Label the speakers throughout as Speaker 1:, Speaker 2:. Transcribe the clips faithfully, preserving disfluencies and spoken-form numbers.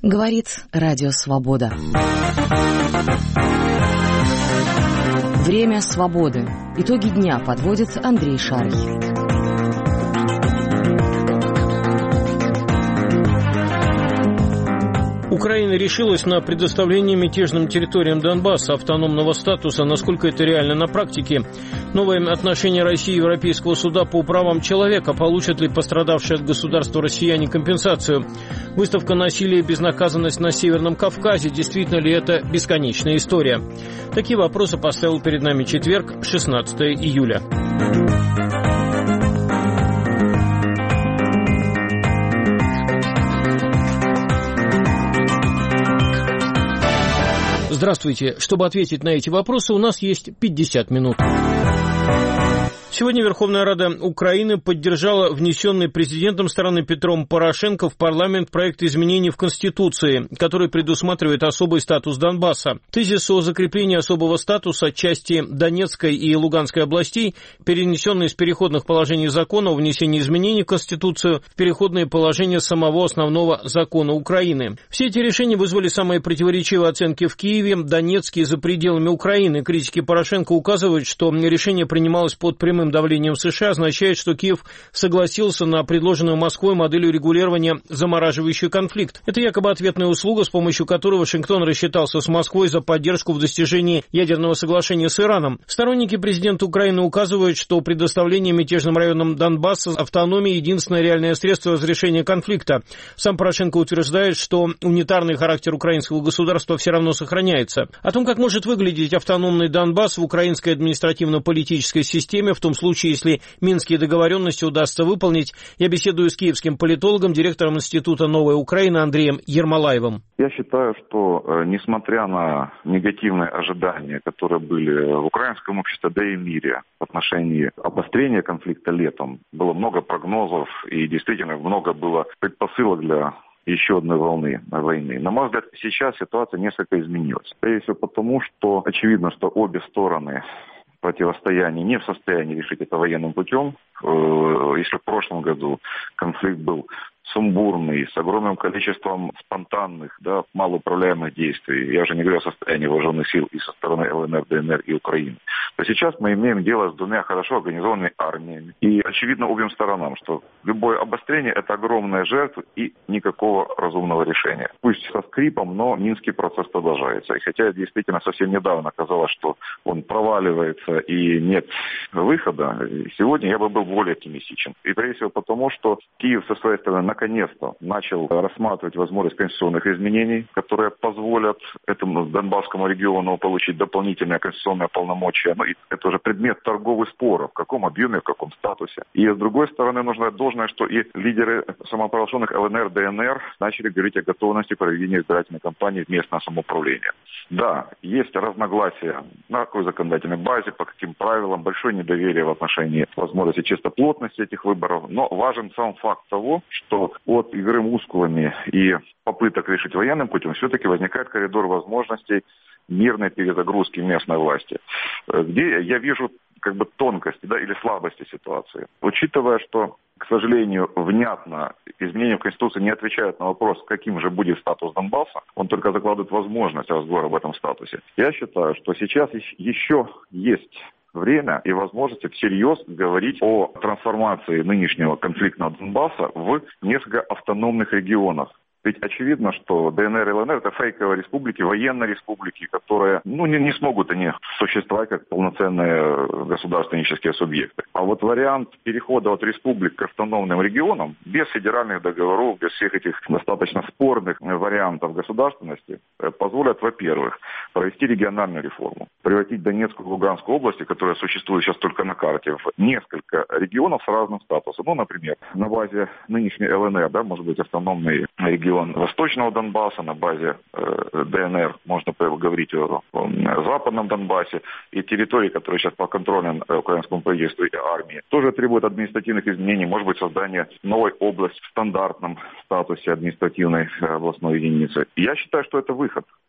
Speaker 1: Говорит Радио Свобода. Время свободы. Итоги дня подводит Андрей Шарий.
Speaker 2: Украина решилась на предоставление мятежным территориям Донбасса автономного статуса. Насколько это реально на практике? Новое отношение России и Европейского суда по правам человека. Получат ли пострадавшие от государства россияне компенсацию? Выставка «Насилие и безнаказанность на Северном Кавказе». Действительно ли это бесконечная история? Такие вопросы поставил перед нами четверг, шестнадцатого июля. Здравствуйте. Чтобы ответить на эти вопросы, у нас есть пятьдесят минут. Сегодня Верховная Рада Украины поддержала внесенный президентом страны Петром Порошенко в парламент проект изменений в Конституции, который предусматривает особый статус Донбасса. Тезис о закреплении особого статуса части Донецкой и Луганской областей, перенесенный из переходных положений закона о внесении изменений в Конституцию в переходные положения самого основного закона Украины. Все эти решения вызвали самые противоречивые оценки в Киеве, Донецке и за пределами Украины. Критики Порошенко указывают, что решение принималось под прямым давлением США, означает, что Киев согласился на предложенную Москвой модель урегулирования, замораживающую конфликт. Это якобы ответная услуга, с помощью которой Вашингтон рассчитался с Москвой за поддержку в достижении ядерного соглашения с Ираном. Сторонники президента Украины указывают, что предоставление мятежным районам Донбасса автономии — единственное реальное средство разрешения конфликта. Сам Порошенко утверждает, что унитарный характер украинского государства все равно сохраняется. О том, как может выглядеть автономный Донбасс в украинской административно-политической системе, в том случае, если минские договоренности удастся выполнить, я беседую с киевским политологом, директором Института «Новая Украина» Андреем Ермолаевым.
Speaker 3: Я считаю, что, несмотря на негативные ожидания, которые были в украинском обществе, да и в мире в отношении обострения конфликта летом, было много прогнозов и действительно много было предпосылок для еще одной волны войны. На мой взгляд, сейчас ситуация несколько изменилась. Прежде всего потому, что очевидно, что обе стороны противостояние не в состоянии решить это военным путем. Если в прошлом году конфликт был сумбурный, с огромным количеством спонтанных, да, малоуправляемых действий, я уже не говорю о состоянии вооруженных сил и со стороны ЛНР, ДНР и Украины, то сейчас мы имеем дело с двумя хорошо организованными армиями. И очевидно обеим сторонам, что любое обострение – это огромная жертва и никакого разумного решения. Пусть со скрипом, но минский процесс продолжается. И хотя действительно совсем недавно казалось, что он проваливается и нет выхода, сегодня я бы был более оптимистичен. И прежде всего потому, что Киев со своей стороны наконец-то начал рассматривать возможность конституционных изменений, которые позволят этому Донбасскому региону получить дополнительное конституционное полномочия. Ну, и это уже предмет торговых споров, в каком объеме, в каком статусе. И с другой стороны, нужно отдать должное, что и лидеры самопровозглашенных ЛНР, ДНР начали говорить о готовности проведения избирательной кампании в местное самоуправление. Да, есть разногласия на какой законодательной базе, по каким правилам, большое недоверие в отношении возможности чистоплотности этих выборов, но важен сам факт того, что от игры мускулами и попыток решить военным путем все-таки возникает коридор возможностей мирной перезагрузки местной власти, где я вижу как бы тонкости, да, или слабости ситуации. Учитывая, что, к сожалению, внятно изменения в Конституции не отвечают на вопрос, каким же будет статус Донбасса, он только закладывает возможность разговора об этом статусе. Я считаю, что сейчас еще есть время и возможности всерьез говорить о трансформации нынешнего конфликтного Донбасса в несколько автономных регионов. Ведь очевидно, что ДНР и ЛНР – это фейковые республики, военные республики, которые ну, не, не смогут они существовать как полноценные государственнические субъекты. А вот вариант перехода от республик к автономным регионам, без федеральных договоров, без всех этих достаточно спорных вариантов государственности, позволят, во-первых, провести региональную реформу, превратить Донецкую и Луганскую области, которые существуют сейчас только на карте, в несколько регионов с разным статусом. Ну, например, на базе нынешней ЛНР, да, может быть, автономный регион Восточного Донбасса, на базе э, ДНР, можно говорить о, о западном Донбассе, и территории, которые сейчас подконтрольны украинскому правительству и армии, тоже требуют административных изменений, может быть, создание новой области в стандартном статусе административной областной единицы. Я считаю, что это выход.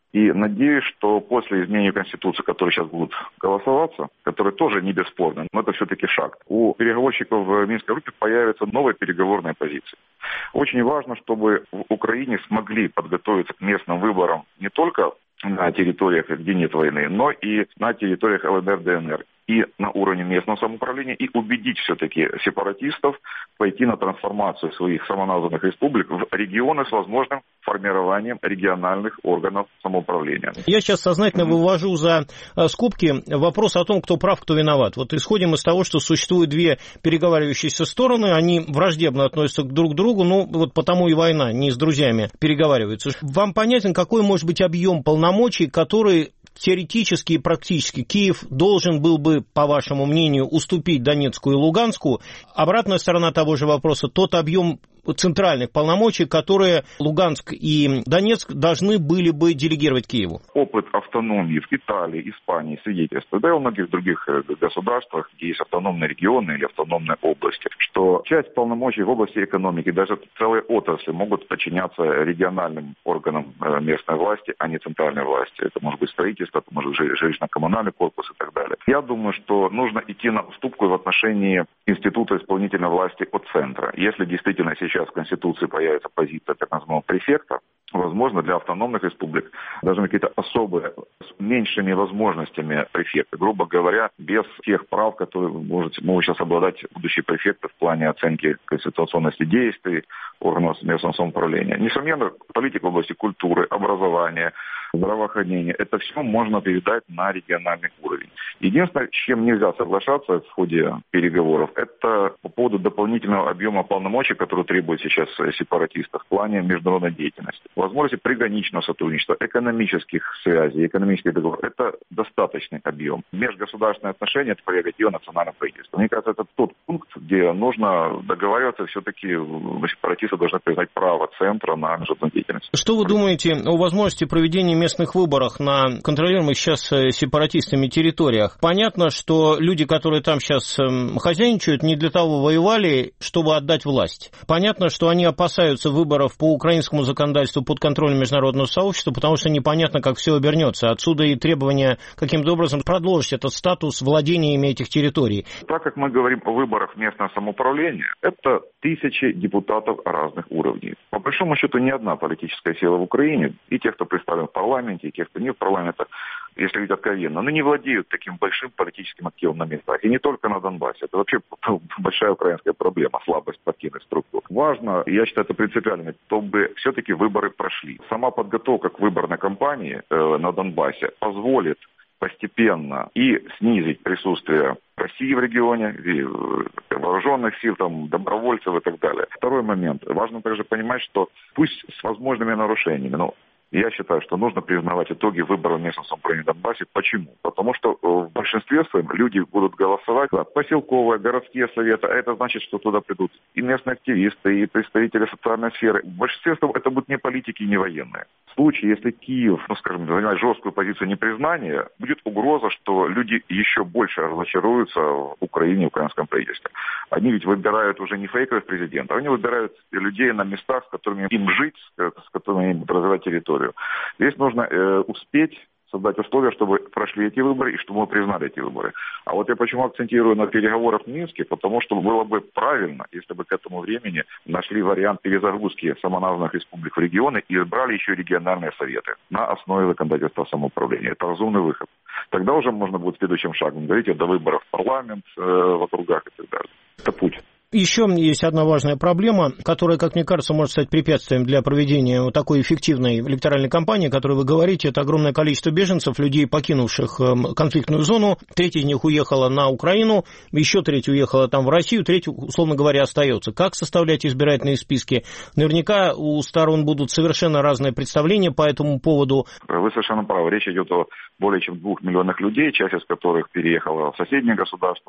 Speaker 3: И надеюсь, что после изменения Конституции, которые сейчас будут голосоваться, которые тоже не бесспорны, но это все-таки шаг, у переговорщиков в Минской группе появятся новые переговорные позиции. Очень важно, чтобы в Украине смогли подготовиться к местным выборам не только на территориях, где нет войны, но и на территориях ЛНР, ДНР. И на уровне местного самоуправления, и убедить все-таки сепаратистов пойти на трансформацию своих самоназванных республик в регионы с возможным формированием региональных органов самоуправления.
Speaker 2: Я сейчас сознательно вывожу за скобки вопрос о том, кто прав, кто виноват. Вот исходим из того, что существуют две переговаривающиеся стороны, они враждебно относятся друг к другу, ну вот потому и война, не с друзьями переговариваются. Вам понятен, какой может быть объем полномочий, который теоретически и практически Киев должен был бы, по вашему мнению, уступить Донецку и Луганску? Обратная сторона того же вопроса, тот объем центральных полномочий, которые Луганск и Донецк должны были бы делегировать Киеву.
Speaker 3: Опыт автономии в Италии, Испании свидетельствует, да и во многих других государствах, где есть автономные регионы или автономные области, что часть полномочий в области экономики, даже целые отрасли могут подчиняться региональным органам местной власти, а не центральной власти. Это может быть строительство, это может быть жилищно-коммунальный корпус и так далее. Я думаю, что нужно идти на уступку в отношении института исполнительной власти от центра. Если действительно сейчас в Конституции появится позиция так называемого префекта, возможно, для автономных республик должны быть какие-то особые, с меньшими возможностями префекта. Грубо говоря, без тех прав, которые может, могут сейчас обладать будущие префекты в плане оценки конституционности действий органов местного самоуправления. Несомненно, политика в области культуры, образования, здравоохранения, это все можно передать на региональный уровень. Единственное, с чем нельзя соглашаться в ходе переговоров, это по поводу дополнительного объема полномочий, который требует сейчас сепаратистов в плане международной деятельности. Возможности приграничного сотрудничества, экономических связей, экономических договоров – это достаточный объем. Межгосударственные отношения – это прерогатива национального правительства. Мне кажется, это тот пункт, где нужно договариваться, все-таки сепаратисты должны признать право центра на международную деятельность.
Speaker 2: Что вы думаете о возможности проведения местных выборов на контролируемых сейчас сепаратистами территориях? Понятно, что люди, которые там сейчас хозяйничают, не для того воевали, чтобы отдать власть. Понятно, что они опасаются выборов по украинскому законодательству под контролем международного сообщества, потому что непонятно, как все обернется. Отсюда и требование каким-то образом продолжить этот статус владениями этих территорий.
Speaker 3: Так как мы говорим о выборах местного самоуправления, это тысячи депутатов разных уровней. По большому счету, ни одна политическая сила в Украине, и те, кто представлен в парламенте, и те, кто не в парламенте, если говорить откровенно, но не владеют таким большим политическим активом на местах. И не только на Донбассе. Это вообще большая украинская проблема, слабость партийных структур. Важно, я считаю, это принципиально, чтобы все-таки выборы прошли. Сама подготовка к выборной кампании э, на Донбассе позволит постепенно и снизить присутствие России в регионе, и вооруженных сил, там, добровольцев и так далее. Второй момент. Важно также понимать, что пусть с возможными нарушениями, но я считаю, что нужно признавать итоги выборов местного самоуправления в Донбассе. Почему? Потому что в большинстве своем люди будут голосовать за поселковые, городские советы, а это значит, что туда придут и местные активисты, и представители социальной сферы. В большинстве своем это будут не политики и не военные. В случае, если Киев, ну скажем, занимает жесткую позицию непризнания, будет угроза, что люди еще больше разочаруются в Украине и украинском правительстве. Они ведь выбирают уже не фейковых президентов, они выбирают людей на местах, с которыми им жить, с которыми им развивать территорию. Здесь нужно э, успеть создать условия, чтобы прошли эти выборы и чтобы мы признали эти выборы. А вот я почему акцентирую на переговорах в Минске, потому что было бы правильно, если бы к этому времени нашли вариант перезагрузки самоназванных республик в регионы и избрали еще региональные советы на основе законодательства самоуправления. Это разумный выход. Тогда уже можно будет следующим шагом говорить до выборов в парламент, э, в округах и так далее. Это путь.
Speaker 2: Еще есть одна важная проблема, которая, как мне кажется, может стать препятствием для проведения вот такой эффективной электоральной кампании, о которой вы говорите. Это огромное количество беженцев, людей, покинувших конфликтную зону. Треть из них уехала на Украину, еще треть уехала там в Россию, треть, условно говоря, остается. Как составлять избирательные списки? Наверняка у сторон будут совершенно разные представления по этому поводу.
Speaker 3: Вы совершенно правы. Речь идет о более чем двух миллионах людей, часть из которых переехала в соседнее государство.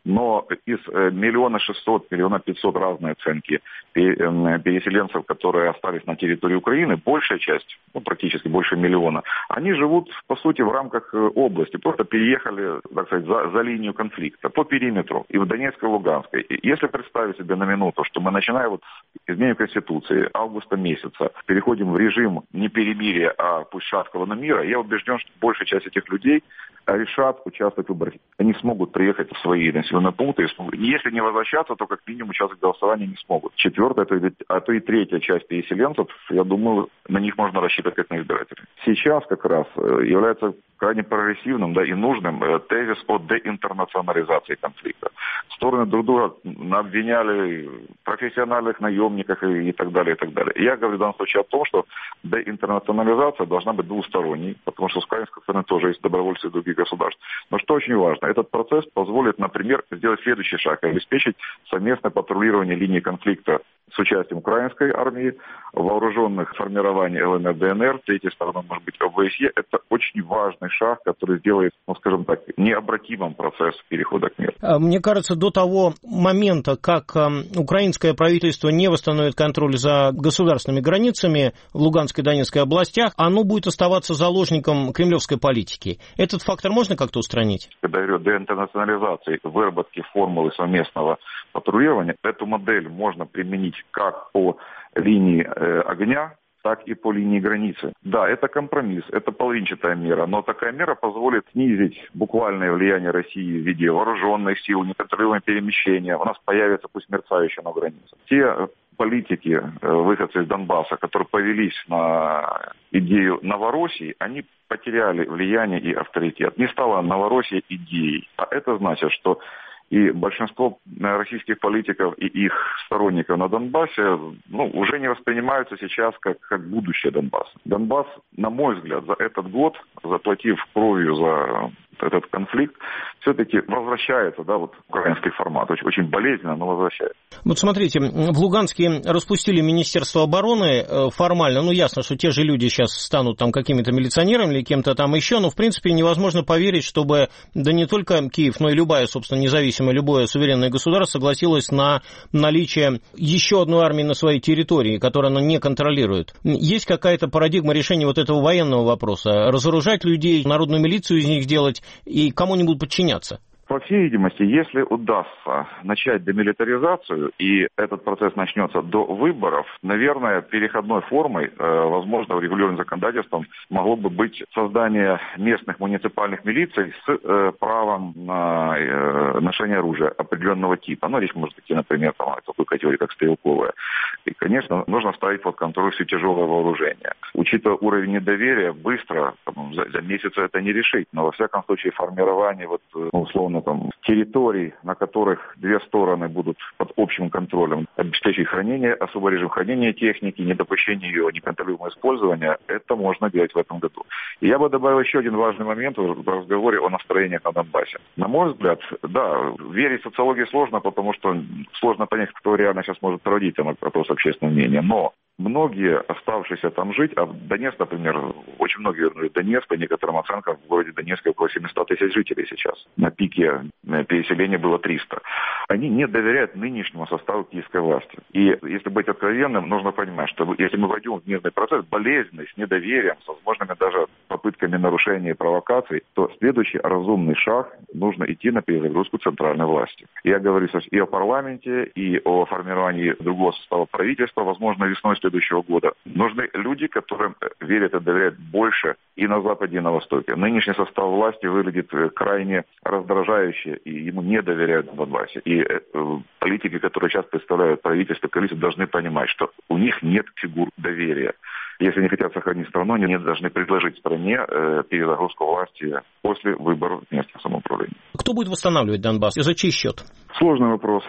Speaker 3: Но из миллиона шестьсот, миллиона пятьсот разные оценки переселенцев, которые остались на территории Украины, большая часть, ну, практически больше миллиона, они живут, по сути, в рамках области, просто переехали, так сказать, за, за линию конфликта, по периметру, и в Донецкой, и в Луганской. И если представить себе на минуту, что мы, начиная вот с изменения Конституции августа месяца, переходим в режим не перемирия, а пусть шаткого мира, я убежден, что большая часть этих людей решат участвовать в выборах. Они смогут приехать в свои населенные пункты. Если не возвращаться, то как минимум участвовать в голосовании не смогут. Четвертая, а то и третья часть переселенцев, я думаю, на них можно рассчитывать как на избирателей. Сейчас как раз является крайне прогрессивным, да, и нужным тезис о деинтернационализации конфликта. Стороны друг друга обвиняли в профессиональных наемниках и, и так далее, и так далее. Я говорю в данном случае о том, что деинтернационализация должна быть двусторонней, потому что с украинской стороны тоже есть добровольцы других государств. Но что очень важно, этот процесс позволит, например, сделать следующий шаг, обеспечить совместное патрулирование линии конфликта с участием украинской армии, вооруженных формирований ЛНР, ДНР, третьей стороной может быть ОБСЕ. Это очень важный шаг, который сделает, ну, скажем так, необратимым процесс перехода к миру.
Speaker 2: Мне кажется, до того момента, как украинское правительство не восстановит контроль за государственными границами в Луганской и Донецкой областях, оно будет оставаться заложником кремлевской политики. Этот фактор можно как-то устранить?
Speaker 3: Когда я говорю о деинтернационализации, выработке формулы совместного патрулирования, эту модель можно применить как по линии э, огня, так и по линии границы. Да, это компромисс, это половинчатая мера, но такая мера позволит снизить буквальное влияние России в виде вооруженных сил, неконтролируемого перемещения. У нас появится, пусть мерцающая, но граница. Те политики, выходцы из Донбасса, которые повелись на идею Новороссии, они потеряли влияние и авторитет. Не стала Новороссия идеей. А это значит, что и большинство российских политиков и их сторонников на Донбассе, ну, уже не воспринимаются сейчас как, как будущее Донбасса. Донбасс, на мой взгляд, за этот год, заплатив кровью за этот конфликт, все-таки возвращается, да, вот украинский формат. Очень, очень болезненно, но возвращается.
Speaker 2: Вот смотрите, в Луганске распустили Министерство обороны формально. Ну, ясно, что те же люди сейчас станут там какими-то милиционерами или кем-то там еще, но, в принципе, невозможно поверить, чтобы, да не только Киев, но и любая, собственно, независимая, любое суверенное государство согласилось на наличие еще одной армии на своей территории, которую оно не контролирует. Есть какая-то парадигма решения вот этого военного вопроса? Разоружать людей, народную милицию из них делать, и кому они будут подчиняться?
Speaker 3: По всей видимости, если удастся начать демилитаризацию, и этот процесс начнется до выборов, наверное, переходной формой, возможно, урегулированным законодательством, могло бы быть создание местных муниципальных милиций с правом на ношение оружия определенного типа. Ну, речь может идти, например, там, о такой категории, как стрелковая. И, конечно, нужно ставить под контроль все тяжелое вооружение. Учитывая уровень недоверия, быстро, там, за, за месяц это не решить, но, во всяком случае, формирование, вот, условно, там, территорий, на которых две стороны будут под общим контролем, обеспечить хранение, особый режим хранения техники, недопущение ее неконтролируемого использования, это можно делать в этом году. И я бы добавил еще один важный момент в разговоре о настроениях на Донбассе. На мой взгляд, да, верить в социологию сложно, потому что сложно понять, кто реально сейчас может проводить там опрос общественного мнения, но многие, оставшиеся там жить, а в Донецк, например, очень многие вернулись в Донецк, по некоторым оценкам, в городе Донецке около семьсот тысяч жителей сейчас. На пике переселения было триста. Они не доверяют нынешнему составу киевской власти. И если быть откровенным, нужно понимать, что если мы войдем в мирный процесс, болезненный, с недоверием, с возможными даже попытками нарушения и провокаций, то следующий разумный шаг нужно идти на перезагрузку центральной власти. Я говорю сейчас и о парламенте, и о формировании другого состава правительства, возможно, весной следующего года. Нужны люди, которым верят и доверяют больше и на Западе, и на Востоке. Нынешний состав власти выглядит крайне раздражающе, и ему не доверяют в Донбассе. И э, политики, которые сейчас представляют правительство, коалицию, должны понимать, что у них нет фигур доверия. Если они хотят сохранить страну, они должны предложить стране э, перезагрузку власти после выборов местного самоуправления.
Speaker 2: Кто будет восстанавливать Донбасс? И за чей счет?
Speaker 3: Сложный вопрос.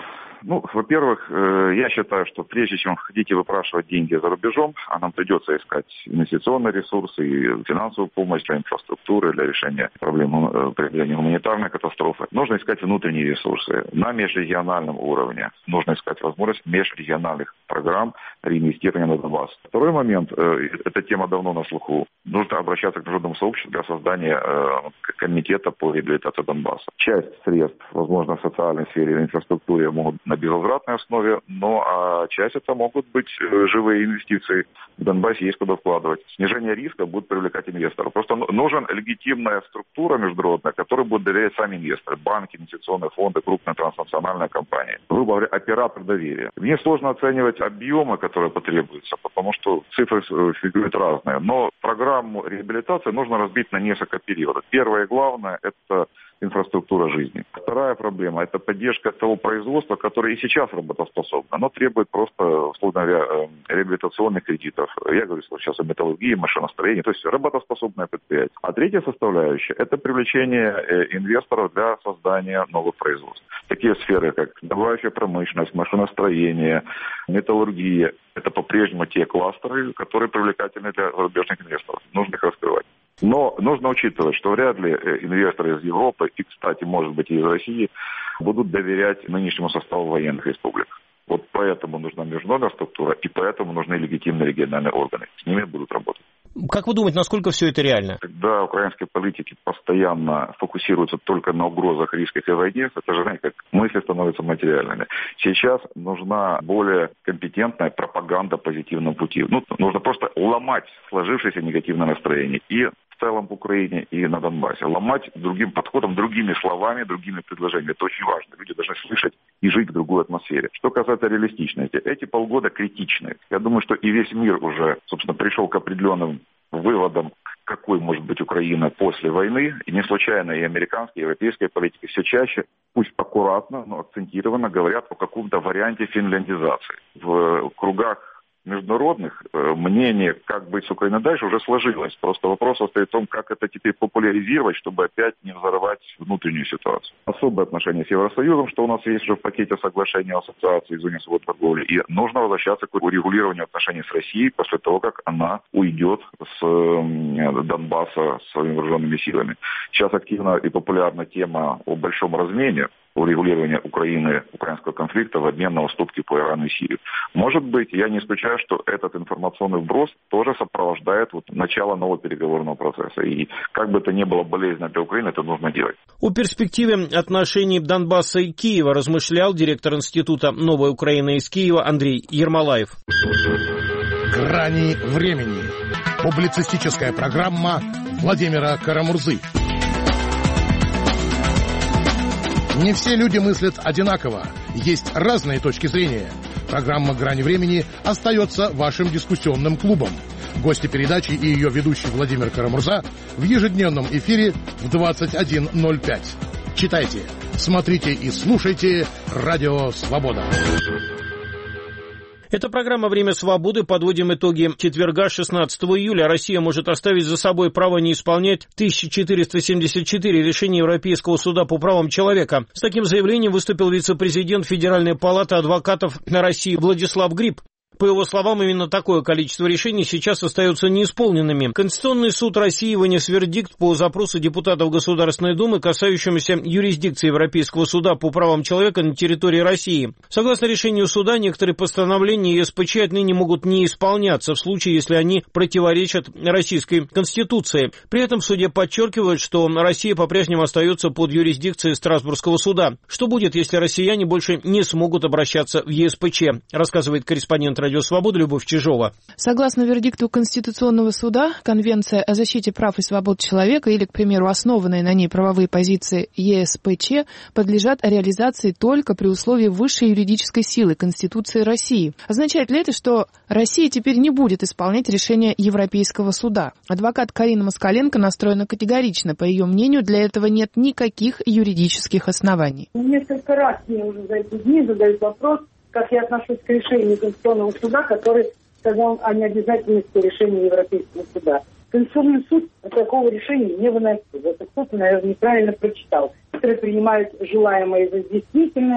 Speaker 3: Ну, во-первых, я считаю, что прежде чем хотите выпрашивать деньги за рубежом, а нам придется искать инвестиционные ресурсы и финансовую помощь для инфраструктуры, для решения проблем преодоления гуманитарной катастрофы, нужно искать внутренние ресурсы на межрегиональном уровне. Нужно искать возможность межрегиональных программ реинвестирования на Донбасс. Второй момент, эта тема давно на слуху, нужно обращаться к международному сообществу для создания комитета по реабилитации Донбасса. Часть средств, возможно, в социальной сфере, в инфраструктуре могут на безвозвратной основе, но а часть это могут быть живые инвестиции. В Донбассе есть куда вкладывать. Снижение риска будет привлекать инвесторов. Просто нужна легитимная структура международная, которой будут доверять сами инвесторы. Банки, инвестиционные фонды, крупные транснациональные компании. Грубо говоря, оператор доверия. Мне сложно оценивать объемы, которые потребуются, потому что цифры фигурируют разные. Но программу реабилитации нужно разбить на несколько периодов. Первое и главное – это инфраструктура жизни. Вторая проблема – это поддержка того производства, которое и сейчас работоспособно. Оно требует просто, условно говоря, реабилитационных кредитов. Я говорю сейчас о металлургии, машиностроении, то есть работоспособное предприятие. А третья составляющая – это привлечение инвесторов для создания новых производств. Такие сферы, как добывающая промышленность, машиностроение, металлургия – это по-прежнему те кластеры, которые привлекательны для зарубежных инвесторов. Нужно их раскрывать. Но нужно учитывать, что вряд ли инвесторы из Европы и, кстати, может быть, и из России будут доверять нынешнему составу военных республик. Вот поэтому нужна международная структура, и поэтому нужны легитимные региональные органы. С ними будут работать.
Speaker 2: Как вы думаете, насколько все это реально?
Speaker 3: Когда украинские политики постоянно фокусируются только на угрозах, рисках и войне, это же, знаете, как мысли становятся материальными. Сейчас нужна более компетентная пропаганда позитивного пути. Ну, нужно просто ломать сложившееся негативное настроение и в целом в Украине, и на Донбассе. Ломать другим подходом, другими словами, другими предложениями. Это очень важно. Люди должны слышать и жить в другой атмосфере. Что касается реалистичности, эти полгода критичны. Я думаю, что и весь мир уже, собственно, пришел к определенным выводам, какой может быть Украина после войны. И не случайно и американские, и европейские политики все чаще, пусть аккуратно, но акцентированно говорят о каком-то варианте финляндизации. В кругах международных мнение, как быть с Украиной дальше, уже сложилось. Просто вопрос состоит в том, как это теперь популяризировать, чтобы опять не взорвать внутреннюю ситуацию. Особое отношение с Евросоюзом, что у нас есть уже в пакете соглашения о ассоциации и зоне свободной торговли. И нужно возвращаться к урегулированию отношений с Россией после того, как она уйдет с Донбасса своими вооруженными силами. Сейчас активна и популярна тема о большом размене, урегулирования Украины, украинского конфликта в обмен на уступки по Ирану и Сирии. Может быть, я не исключаю, что этот информационный вброс тоже сопровождает вот начало нового переговорного процесса. И как бы это ни было болезненно для Украины, это нужно делать.
Speaker 2: О перспективе отношений Донбасса и Киева размышлял директор Института «Новая Украина» из Киева Андрей Ермолаев.
Speaker 4: «Грани времени». Публицистическая программа Владимира Карамурзы. Не все люди мыслят одинаково. Есть разные точки зрения. Программа «Грани времени» остается вашим дискуссионным клубом. Гости передачи и ее ведущий Владимир Карамурза в ежедневном эфире в двадцать один ноль пять. Читайте, смотрите и слушайте «Радио Свобода».
Speaker 2: Это программа «Время свободы». Подводим итоги четверга, шестнадцатого июля. Россия может оставить за собой право не исполнять тысяча четыреста семьдесят четыре решения Европейского суда по правам человека. С таким заявлением выступил вице-президент Федеральной палаты адвокатов на России Владислав Гриб. По его словам, именно такое количество решений сейчас остается неисполненными. Конституционный суд России вынес вердикт по запросу депутатов Государственной Думы, касающемуся юрисдикции Европейского суда по правам человека на территории России. Согласно решению суда, некоторые постановления ЕСПЧ отныне могут не исполняться в случае, если они противоречат Российской Конституции. При этом в суде подчеркивают, что Россия по-прежнему остается под юрисдикцией Страсбургского суда. Что будет, если россияне больше не смогут обращаться в ЕСПЧ, рассказывает корреспондент «Радио Свобода» Любовь Чижова.
Speaker 5: Согласно вердикту Конституционного суда, Конвенция о защите прав и свобод человека или, к примеру, основанные на ней правовые позиции ЕСПЧ подлежат реализации только при условии высшей юридической силы Конституции России. Означает ли это, что Россия теперь не будет исполнять решения Европейского суда? Адвокат Карина Москаленко настроена категорично. По ее мнению, для этого нет никаких юридических оснований.
Speaker 6: Несколько раз мне уже за эти дни задают вопрос, как я отношусь к решению Конституционного суда, который сказал о необязательности решения Европейского суда. Конституционный суд такого решения не выносил. Это кто-то, наверное, неправильно прочитал. Которые принимают желаемое за действительное,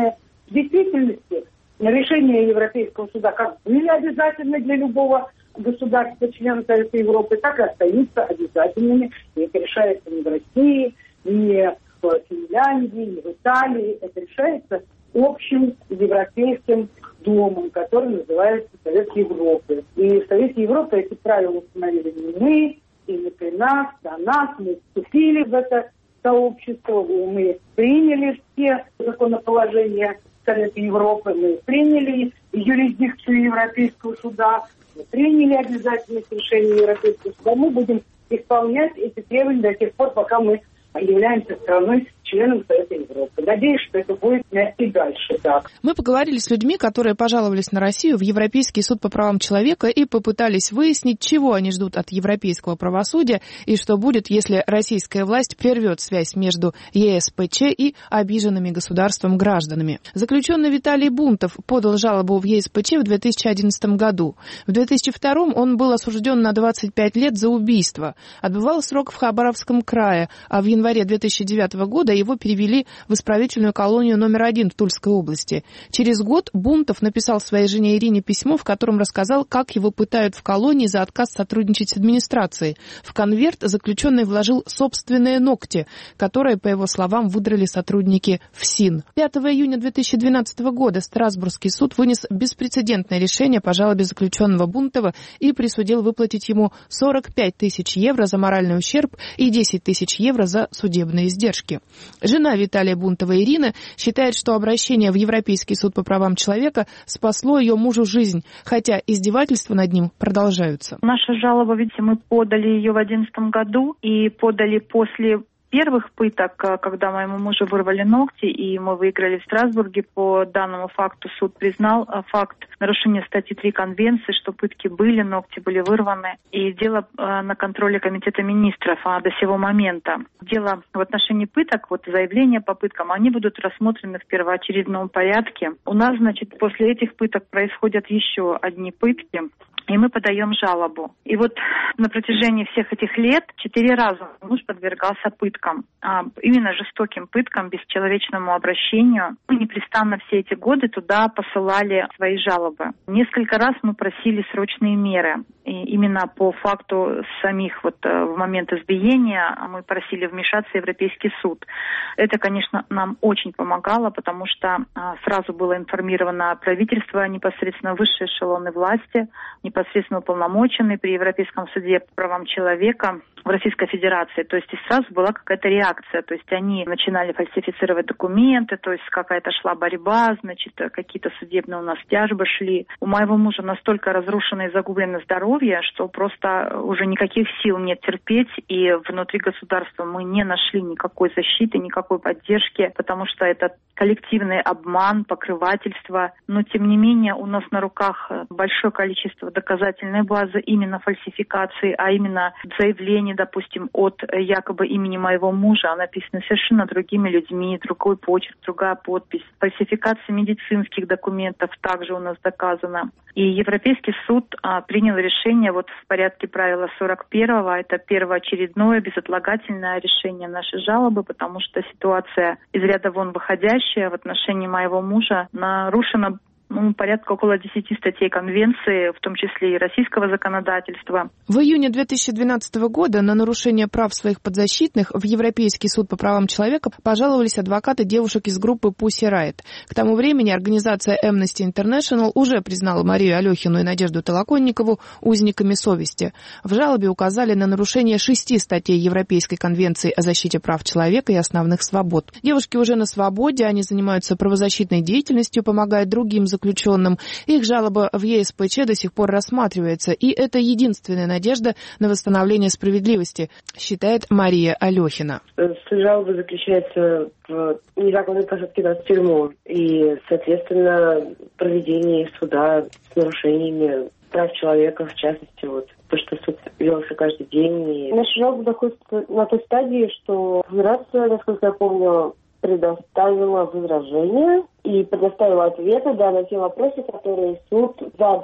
Speaker 6: В действительности решения Европейского суда как были обязательны для любого государства, члена Совета Европы, так и остаются обязательными. И это решается не в России, не в Финляндии, не в Италии. Это решается общим европейским домом, который называется Совет Европы. И в Совете Европы эти правила установили не мы, и не при нас, до нас. Мы вступили в это сообщество, мы приняли все законоположения Совета Европы, мы приняли юрисдикцию Европейского суда, мы приняли обязательность решения Европейского суда. Мы будем исполнять эти требования до тех пор, пока мы являемся страной членом Совета Европы. Надеюсь, что это будет и дальше так.
Speaker 5: Мы поговорили с людьми, которые пожаловались на Россию в Европейский суд по правам человека и попытались выяснить, чего они ждут от европейского правосудия и что будет, если российская власть прервет связь между ЕСПЧ и обиженными государством гражданами. Заключенный Виталий Бунтов подал жалобу в ЕСПЧ в две тысячи одиннадцатом году. В две тысячи втором он был осужден на двадцать пять лет за убийство. Отбывал срок в Хабаровском крае, а в январе две тысячи девятого года его перевели в исправительную колонию номер один в Тульской области. Через год Бунтов написал своей жене Ирине письмо, в котором рассказал, как его пытают в колонии за отказ сотрудничать с администрацией. В конверт заключенный вложил собственные ногти, которые, по его словам, выдрали сотрудники ФСИН. пятого июня две тысячи двенадцатого года Страсбургский суд вынес беспрецедентное решение по жалобе заключенного Бунтова и присудил выплатить ему сорок пять тысяч евро за моральный ущерб и десять тысяч евро за судебные издержки. Жена Виталия Бунтова Ирина считает, что обращение в Европейский суд по правам человека спасло ее мужу жизнь, хотя издевательства над ним продолжаются.
Speaker 7: Наша жалоба, видите, мы подали ее в две тысячи одиннадцатом году и подали после первых пыток, когда моему мужу вырвали ногти, и мы выиграли в Страсбурге. По данному факту суд признал факт нарушения статьи три Конвенции, что пытки были, ногти были вырваны. И дело на контроле Комитета министров а до сего момента. Дело в отношении пыток, вот заявления по пыткам, они будут рассмотрены в первоочередном порядке. У нас, значит, после этих пыток происходят еще одни пытки. И мы подаем жалобу. И вот на протяжении всех этих лет четыре раза муж подвергался пыткам. А, именно жестоким пыткам, бесчеловечному обращению. Мы непрестанно все эти годы туда посылали свои жалобы. Несколько раз мы просили срочные меры. И именно по факту самих вот в момент избиения мы просили вмешаться в Европейский суд. Это, конечно, нам очень помогало, потому что а, сразу было информировано правительство, непосредственно высшие эшелоны власти, непосредственно уполномоченный при Европейском суде по правам человека в Российской Федерации. То есть и сразу была какая-то реакция. То есть они начинали фальсифицировать документы, то есть какая-то шла борьба, значит, какие-то судебные у нас тяжбы шли. У моего мужа настолько разрушено и загублено здоровье, что просто уже никаких сил нет терпеть. И внутри государства мы не нашли никакой защиты, никакой поддержки, потому что это коллективный обман, покрывательство. Но, тем не менее, у нас на руках большое количество доказательной базы именно фальсификации, а именно заявление, допустим, от якобы имени моего мужа, написано совершенно другими людьми, другой почерк, другая подпись. Фальсификация медицинских документов также у нас доказана. И Европейский суд а, принял решение вот в порядке правила сорок первого, это первоочередное безотлагательное решение нашей жалобы, потому что ситуация из ряда вон выходящая в отношении моего мужа нарушена Ну, порядка около десяти статей Конвенции, в том числе и российского законодательства.
Speaker 5: В июне две тысячи двенадцатого года на нарушение прав своих подзащитных в Европейский суд по правам человека пожаловались адвокаты девушек из группы Pussy Riot. К тому времени организация Amnesty International уже признала Марию Алехину и Надежду Толоконникову узниками совести. В жалобе указали на нарушение шести статей Европейской конвенции о защите прав человека и основных свобод. Девушки уже на свободе, они занимаются правозащитной деятельностью, помогают другим заключенным. заключенным. Их жалоба в ЕСПЧ до сих пор рассматривается, и это единственная надежда на восстановление справедливости, считает Мария Алехина.
Speaker 8: Суть жалобы заключается в незаконной посадке нас в тюрьму и, соответственно, проведении суда с нарушениями прав человека, в частности, вот то, что суд велся каждый день. И... Наша жалоба находится на той стадии, что Федерация, насколько я помню, предоставила возражения и предоставила ответы да, на те вопросы, которые суд задал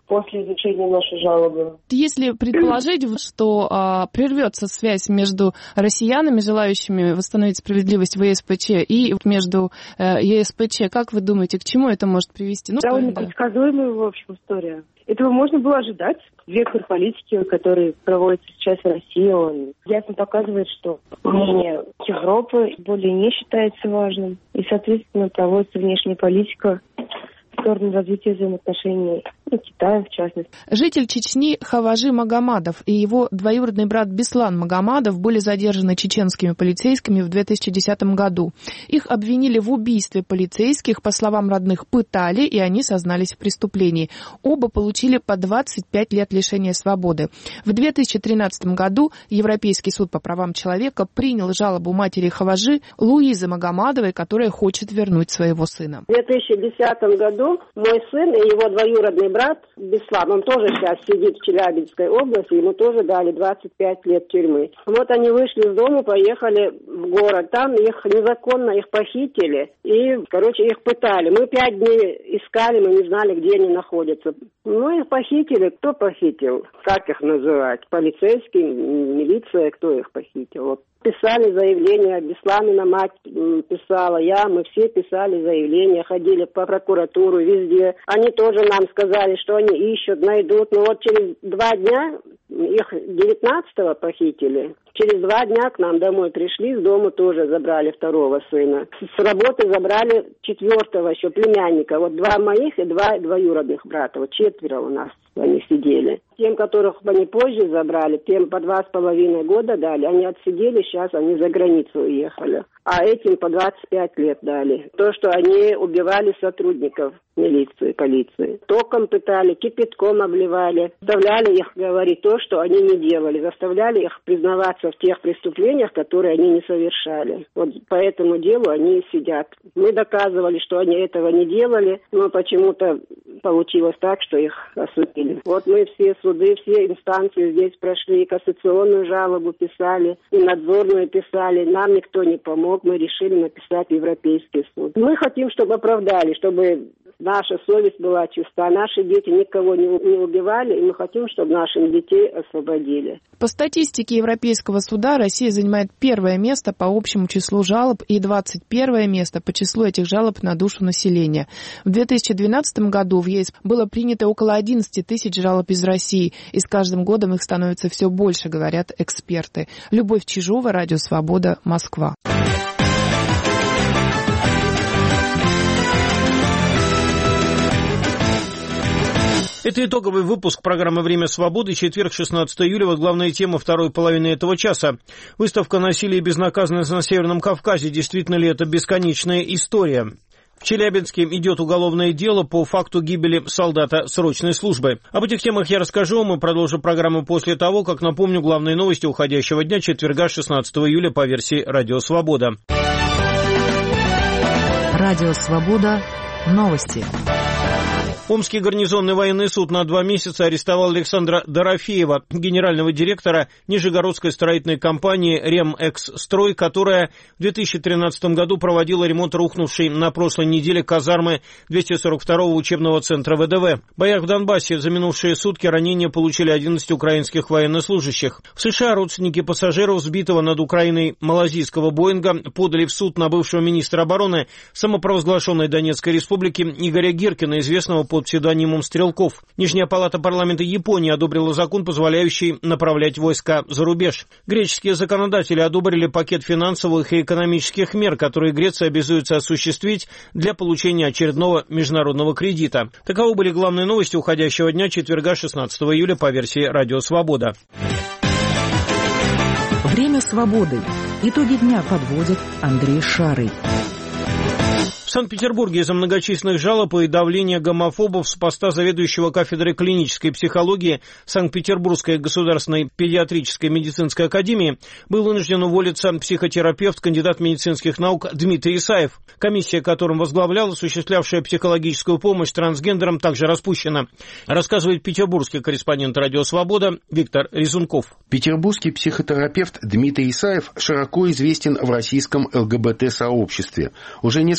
Speaker 8: после изучения нашей жалобы.
Speaker 5: Если предположить, что а, прервется связь между россиянами, желающими восстановить справедливость в ЕСПЧ, и между а, ЕСПЧ, как вы думаете, к чему это может привести? Ну,
Speaker 8: довольно
Speaker 5: да.
Speaker 8: предсказуемая, в общем, история. Этого можно было ожидать. Вектор политики, который проводится сейчас в России, он ясно показывает, что мнение Европы более не считается важным. И, соответственно, проводится внешняя политика в сторону развития взаимоотношений, ну, Китая в частности.
Speaker 5: Житель Чечни Хаважи Магомадов и его двоюродный брат Беслан Магомадов были задержаны чеченскими полицейскими в две тысячи десятом году. Их обвинили в убийстве полицейских, по словам родных, пытали, и они сознались в преступлении. Оба получили по двадцать пять лет лишения свободы. В две тысячи тринадцатом году Европейский суд по правам человека принял жалобу матери Хаважи Луизы Магомадовой, которая хочет вернуть своего сына.
Speaker 9: В две тысячи десятом году мой сын и его двоюродный брат Беслан, он тоже сейчас сидит в Челябинской области, ему тоже дали двадцать пять лет тюрьмы. Вот они вышли из дома, поехали в город, там их незаконно их похитили и, короче, их пытали. Мы пять дней искали, мы не знали, где они находятся. Ну, их похитили. Кто похитил? Как их называть? Полицейские, милиция, кто их похитил? Вот. Писали заявление, Бесланина мать писала, я, мы все писали заявление, ходили по прокуратуру везде. Они тоже нам сказали, что они ищут, найдут. Но вот через два дня, их девятнадцатого похитили, через два дня к нам домой пришли, с дома тоже забрали второго сына. С работы забрали четвертого еще племянника. Вот два моих и два двоюродных брата. Вот четверо у нас они сидели. Тем, которых они позже забрали, тем по два с половиной года дали. Они отсидели, сейчас они за границу уехали. А этим по двадцать пять лет дали. То, что они убивали сотрудников милиции, полиции. Током пытали, кипятком обливали. Заставляли их говорить то, что они не делали. Заставляли их признаваться в тех преступлениях, которые они не совершали. Вот по этому делу они сидят. Мы доказывали, что они этого не делали, но почему-то получилось так, что их осудили. Вот мы все суды, все инстанции здесь прошли, и кассационную жалобу писали, и надзорную писали. Нам никто не помог, мы решили написать в Европейский суд. Мы хотим, чтобы оправдали, чтобы наша совесть была чиста, наши дети никого не, не убивали, и мы хотим, чтобы наших детей освободили.
Speaker 5: По статистике Европейского суда Россия занимает первое место по общему числу жалоб и двадцать первое место по числу этих жалоб на душу населения. В две тысячи двенадцатом году в ЕС было принято около одиннадцать тысяч жалоб из России, и с каждым годом их становится все больше, говорят эксперты. Любовь Чижова, Радио Свобода, Москва.
Speaker 2: Это итоговый выпуск программы «Время свободы», четверг, шестнадцатого июля. Вот главная тема второй половины этого часа. Выставка «Насилие и безнаказанность на Северном Кавказе». Действительно ли это бесконечная история? В Челябинске идет уголовное дело по факту гибели солдата срочной службы. Об этих темах я расскажу. Мы продолжим программу после того, как напомню главные новости уходящего дня, четверга, шестнадцатого июля, по версии «Радио Свобода».
Speaker 1: Радио Свобода. Новости.
Speaker 2: Омский гарнизонный военный суд на два месяца арестовал Александра Дорофеева, генерального директора Нижегородской строительной компании «Ремэксстрой», которая в две тысячи тринадцатом году проводила ремонт рухнувшей на прошлой неделе казармы двухсот сорок второго учебного центра ВДВ. В боях в Донбассе за минувшие сутки ранения получили одиннадцать украинских военнослужащих. В США родственники пассажиров сбитого над Украиной малазийского Боинга подали в суд на бывшего министра обороны самопровозглашенной Донецкой республики Игоря Гиркина, известного под псевдонимом Стрелков. Нижняя палата парламента Японии одобрила закон, позволяющий направлять войска за рубеж. Греческие законодатели одобрили пакет финансовых и экономических мер, которые Греция обязуется осуществить для получения очередного международного кредита. Таковы были главные новости уходящего дня, четверга, шестнадцатого июля, по версии «Радио Свобода».
Speaker 1: Время свободы. Итоги дня подводит Андрей Шарый.
Speaker 2: В Санкт-Петербурге из-за многочисленных жалоб и давления гомофобов с поста заведующего кафедрой клинической психологии Санкт-Петербургской государственной педиатрической медицинской академии был вынужден уволиться психотерапевт, кандидат медицинских наук Дмитрий Исаев. Комиссия, которым возглавлял, осуществлявшая психологическую помощь трансгендерам, также распущена. Рассказывает петербургский корреспондент «Радио Свобода» Виктор Резунков.
Speaker 10: Петербургский психотерапевт Дмитрий Исаев широко известен в российском ЛГБТ-сообществе. Уже несколько лет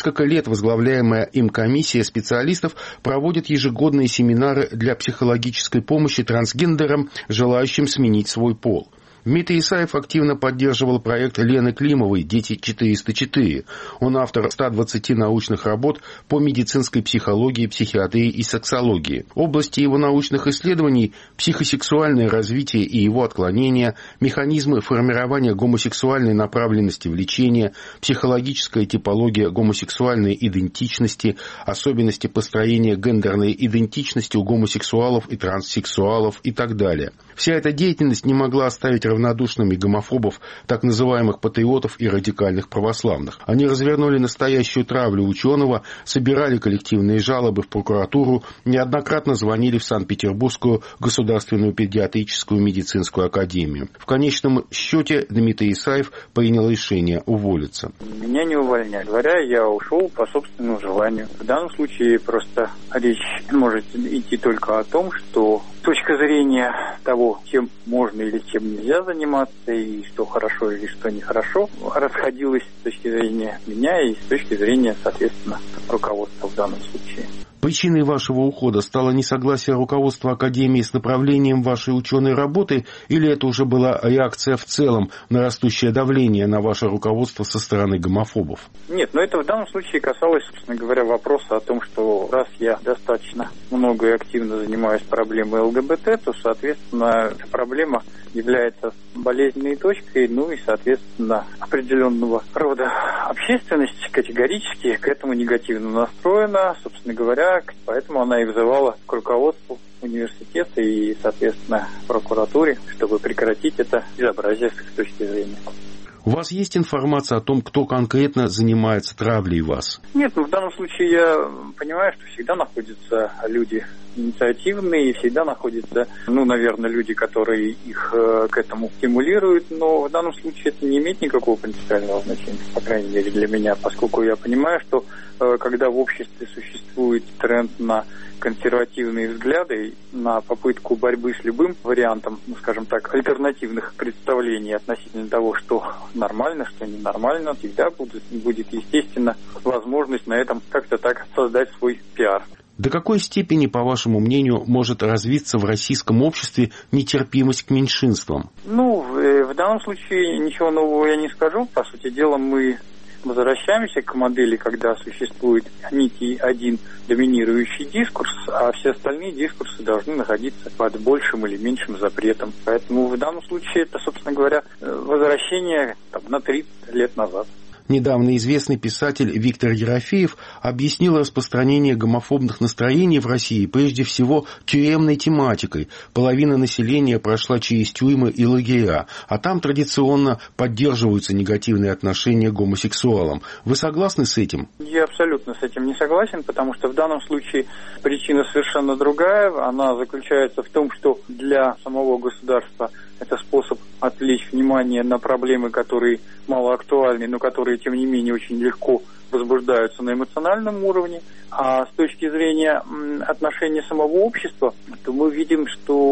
Speaker 10: лет возглавляемая им комиссия специалистов проводит ежегодные семинары для психологической помощи трансгендерам, желающим сменить свой пол. Дмитрий Исаев активно поддерживал проект Лены Климовой «Дети четыреста четыре». Он автор ста двадцати научных работ по медицинской психологии, психиатрии и сексологии. Области его научных исследований – психосексуальное развитие и его отклонения, механизмы формирования гомосексуальной направленности влечения, психологическая типология гомосексуальной идентичности, особенности построения гендерной идентичности у гомосексуалов и транссексуалов и так далее. Вся эта деятельность не могла оставить равнодушными гомофобов, так называемых патриотов и радикальных православных. Они развернули настоящую травлю ученого, собирали коллективные жалобы в прокуратуру, неоднократно звонили в Санкт-Петербургскую государственную педиатрическую медицинскую академию. В конечном счете Дмитрий Исаев принял решение уволиться.
Speaker 11: Меня не увольняли. Говоря, я ушел по собственному желанию. В данном случае просто речь может идти только о том, что точка зрения того, чем можно или чем нельзя заниматься, и что хорошо или что нехорошо, расходилась с точки зрения меня и с точки зрения, соответственно, руководства в данном случае.
Speaker 10: Причиной вашего ухода стало несогласие руководства Академии с направлением вашей ученой работы, или это уже была реакция в целом на растущее давление на ваше руководство со стороны гомофобов?
Speaker 11: Нет, но это в данном случае касалось, собственно говоря, вопроса о том, что раз я достаточно много и активно занимаюсь проблемой ЛГБТ, то, соответственно, эта проблема является болезненной точкой, ну и, соответственно, определенного рода общественность категорически к этому негативно настроена, собственно говоря, поэтому она и вызывала к руководству университета и, соответственно, прокуратуре, чтобы прекратить это безобразие с их точки зрения.
Speaker 10: У вас есть информация о том, кто конкретно занимается травлей вас?
Speaker 11: Нет, ну в данном случае я понимаю, что всегда находятся люди инициативные, и всегда находятся, ну, наверное, люди, которые их э, к этому стимулируют, но в данном случае это не имеет никакого принципиального значения, по крайней мере для меня, поскольку я понимаю, что э, когда в обществе существует тренд на консервативные взгляды, на попытку борьбы с любым вариантом, ну, скажем так, альтернативных представлений относительно того, что нормально, что ненормально, всегда будет, будет естественно, возможность на этом как-то так создать свой пиар.
Speaker 10: До какой степени, по вашему мнению, может развиться в российском обществе нетерпимость к меньшинствам?
Speaker 11: Ну, в, в данном случае ничего нового я не скажу. По сути дела, мы возвращаемся к модели, когда существует некий один доминирующий дискурс, а все остальные дискурсы должны находиться под большим или меньшим запретом. Поэтому в данном случае это, собственно говоря, возвращение там, на тридцать лет назад.
Speaker 10: Недавно известный писатель Виктор Ерофеев объяснил распространение гомофобных настроений в России прежде всего тюремной тематикой. Половина населения прошла через тюрьмы и лагеря, а там традиционно поддерживаются негативные отношения к гомосексуалам. Вы согласны с этим?
Speaker 11: Я абсолютно с этим не согласен, потому что в данном случае причина совершенно другая. Она заключается в том, что для самого государства это способ отвлечь внимание на проблемы, которые мало актуальны, но которые, тем не менее, очень легко возбуждаются на эмоциональном уровне. А с точки зрения отношения самого общества, то мы видим,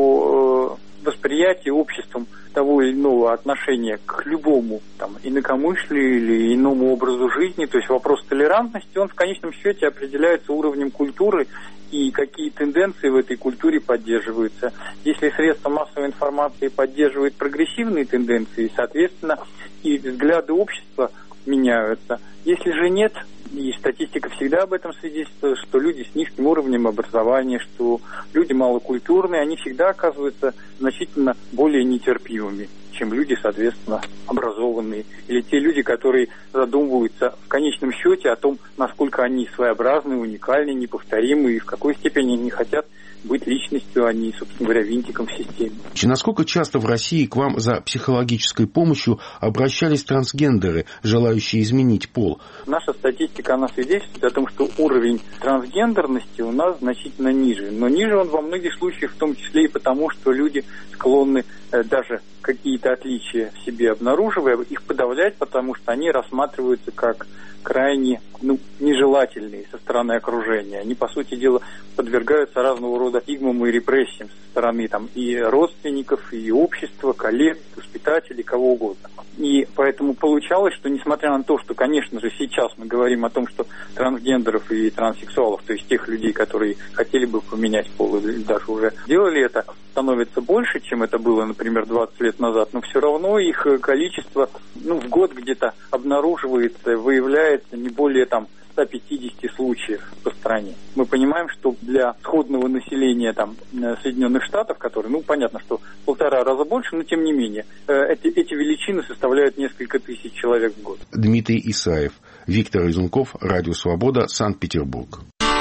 Speaker 11: что восприятие обществом того или иного отношения к любому там, инакомыслию или иному образу жизни, то есть вопрос толерантности, он в конечном счете определяется уровнем культуры и какие тенденции в этой культуре поддерживаются. Если средства массовой информации поддерживают прогрессивные тенденции, соответственно, и взгляды общества меняются. Если же нет, и статистика всегда об этом свидетельствует, что люди с низким уровнем образования, что люди малокультурные, они всегда оказываются значительно более нетерпимыми, чем люди, соответственно, образованные. Или те люди, которые задумываются в конечном счете о том, насколько они своеобразны, уникальны, неповторимы и в какой степени они хотят быть личностью, а не, собственно говоря, винтиком в системе.
Speaker 10: Насколько часто в России к вам за психологической помощью обращались трансгендеры, желающие изменить пол?
Speaker 11: Наша статистика, она свидетельствует о том, что уровень трансгендерности у нас значительно ниже. Но ниже он во многих случаях, в том числе и потому, что люди склонны э, даже какие-то отличия в себе обнаруживая, их подавлять, потому что они рассматриваются как крайне ну, нежелательные со стороны окружения. Они, по сути дела, подвергаются разного рода стигмам и репрессиям со стороны там, и родственников, и общества, коллег, воспитателей, кого угодно. И поэтому получалось, что несмотря на то, что, конечно же, сейчас мы говорим о том, что трансгендеров и транссексуалов, то есть тех людей, которые хотели бы поменять пол или даже уже делали это, становится больше, чем это было, например, двадцать лет назад, но все равно их количество ну, в год где-то обнаруживается, выявляется не более там сто пятьдесят случаев по стране. Мы понимаем, что для сходного населения там, Соединенных Штатов, которые, ну, понятно, что в полтора раза больше, но тем не менее, эти, эти величины составляют несколько тысяч человек в год.
Speaker 10: Дмитрий Исаев, Виктор Изунков, Радио Свобода, Санкт-Петербург.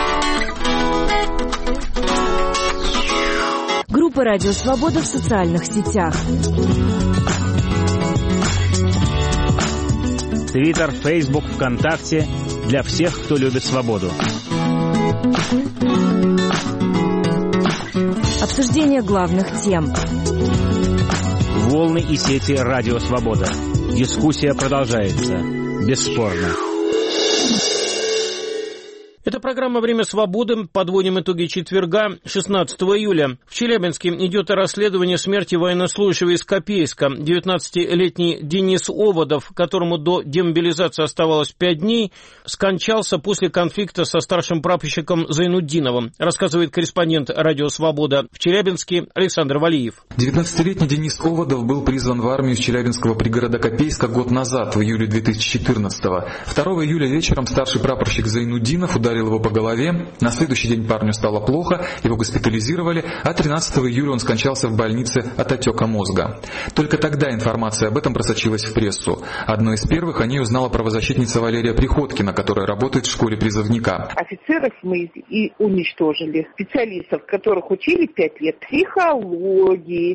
Speaker 1: Группа «Радио Свобода» в социальных сетях.
Speaker 12: Твиттер, Фейсбук, ВКонтакте. Для всех, кто любит свободу.
Speaker 1: Обсуждение главных тем.
Speaker 12: Волны и сети «Радио Свобода». Дискуссия продолжается. Бесспорно.
Speaker 2: Это программа «Время свободы». Подводим итоги четверга, шестнадцатого июля. В Челябинске идет расследование смерти военнослужащего из Копейска. девятнадцатилетний Денис Оводов, которому до демобилизации оставалось пять дней, скончался после конфликта со старшим прапорщиком Зайнутдиновым, рассказывает корреспондент «Радио Свобода» в Челябинске Александр Валиев.
Speaker 13: девятнадцатилетний Денис Оводов был призван в армию из Челябинского пригорода Копейска год назад, в июле две тысячи четырнадцатого. второго июля вечером старший прапорщик Зайнутдинов ударил его по голове. На следующий день парню стало плохо, его госпитализировали, а тринадцатого июля он скончался в больнице от отека мозга. Только тогда информация об этом просочилась в прессу. Одной из первых о ней узнала правозащитница Валерия Приходкина, которая работает в школе призывника.
Speaker 14: Офицеров мы и уничтожили, специалистов, которых учили пять лет психологии,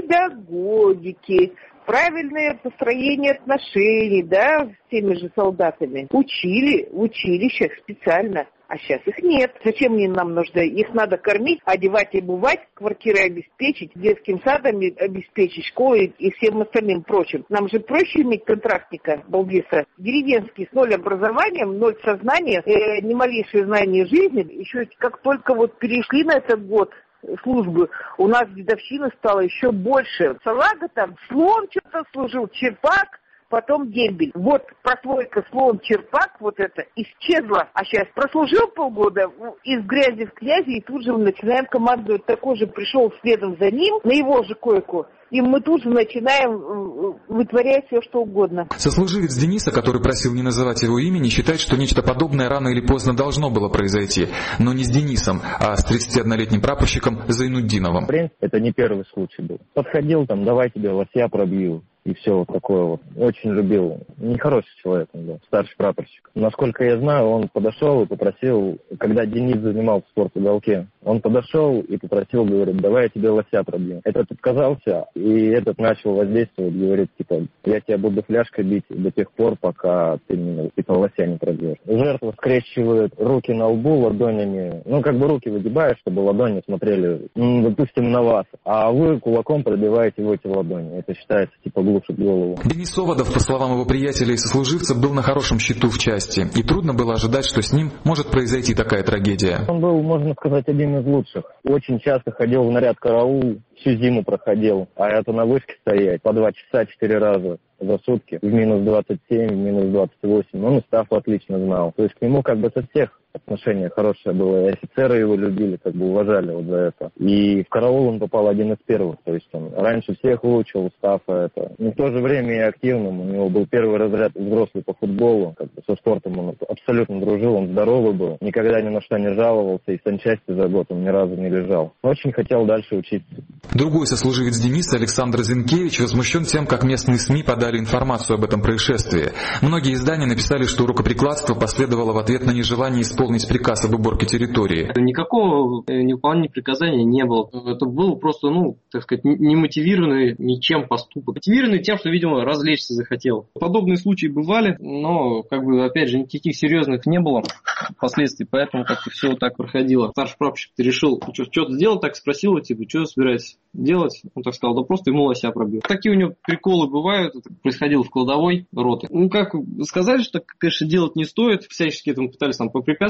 Speaker 14: педагогики, правильное построение отношений, да, с теми же солдатами. Учили в училищах специально, а сейчас их нет. Зачем они нам нужны? Их надо кормить, одевать и обувать, квартиры обеспечить, детским садом обеспечить, школой и всем остальным прочим. Нам же проще иметь контрактника, балбеса. Деревенский с ноль образованием, ноль сознания, э, ни малейшее знание жизни. Еще как только вот перешли на этот год службы, у нас дедовщина стала еще больше. Салага там, слон что-то служил, черпак, потом дембель. Вот прослойка слон, черпак, вот это исчезла. А сейчас прослужил полгода, из грязи в князи, и тут же мы начинаем командовать. Такой же пришел следом за ним, на его же койку. И мы тут же начинаем вытворять все, что угодно.
Speaker 13: Сослуживец Дениса, который просил не называть его имени, считает, что нечто подобное рано или поздно должно было произойти. Но не с Денисом, а с тридцатиоднолетним прапорщиком Зайнутдиновым.
Speaker 15: Это не первый случай был. Подходил там, давай тебе лося пробью. И все вот такое вот. Очень любил. Нехороший человек он был, старший прапорщик. Насколько я знаю, он подошел и попросил, когда Денис занимался в спортуголке, он подошел и попросил, говорит, давай я тебе лося пробью. Этот отказался, и этот начал воздействовать, говорит, типа, я тебя буду фляжкой бить до тех пор, пока ты мне типа лося не пробьешь. Жертва скрещивает руки на лбу ладонями, ну как бы руки выгибаешь, чтобы ладони смотрели, ну, допустим, на вас, а вы кулаком пробиваете в эти ладони. Это считается типа глушит голову.
Speaker 13: Денис Оводов, по словам его приятелей и сослуживцев, был на хорошем счету в части, и трудно было ожидать, что с ним может произойти такая трагедия.
Speaker 15: Он был, можно сказать, один из лучших. Очень часто ходил в наряд караул, всю зиму проходил, а это на вышке стоять по два часа четыре раза за сутки, в минус двадцать семь, в минус двадцать восемь. Он и Стафу отлично знал. То есть к нему как бы со всех отношение хорошее было, и офицеры его любили, как бы уважали вот за это. И в караул он попал один из первых, то есть он раньше всех выучил Стафа это. Но в то же время и активным, у него был первый разряд взрослый по футболу, как бы со спортом он абсолютно дружил, он здоровый был, никогда ни на что не жаловался, и в санчасти за год он ни разу не лежал. Очень хотел дальше учиться.
Speaker 13: Другой сослуживец Дениса, Александр Зинкевич, возмущен тем, как местные СМИ подали информацию об этом происшествии. Многие издания написали, что рукоприкладство последовало в ответ на нежелание исполнить приказ об уборке территории.
Speaker 16: Никакого невыполнения приказания не было. Это был просто, ну, так сказать, немотивированный ничем поступок. Мотивированный тем, что, видимо, развлечься захотел. Подобные случаи бывали, но, как бы, опять же, никаких серьезных не было последствий, поэтому как-то все так проходило. Старший прапорщик решил, что, что-то сделал, так спросил, типа, что собираетесь делать? Он так сказал, да просто ему лося пробил. Такие у него приколы бывают, это происходило в кладовой роты. Ну, как сказали, что, конечно, делать не стоит, всячески этому пытались там попрепятствовать,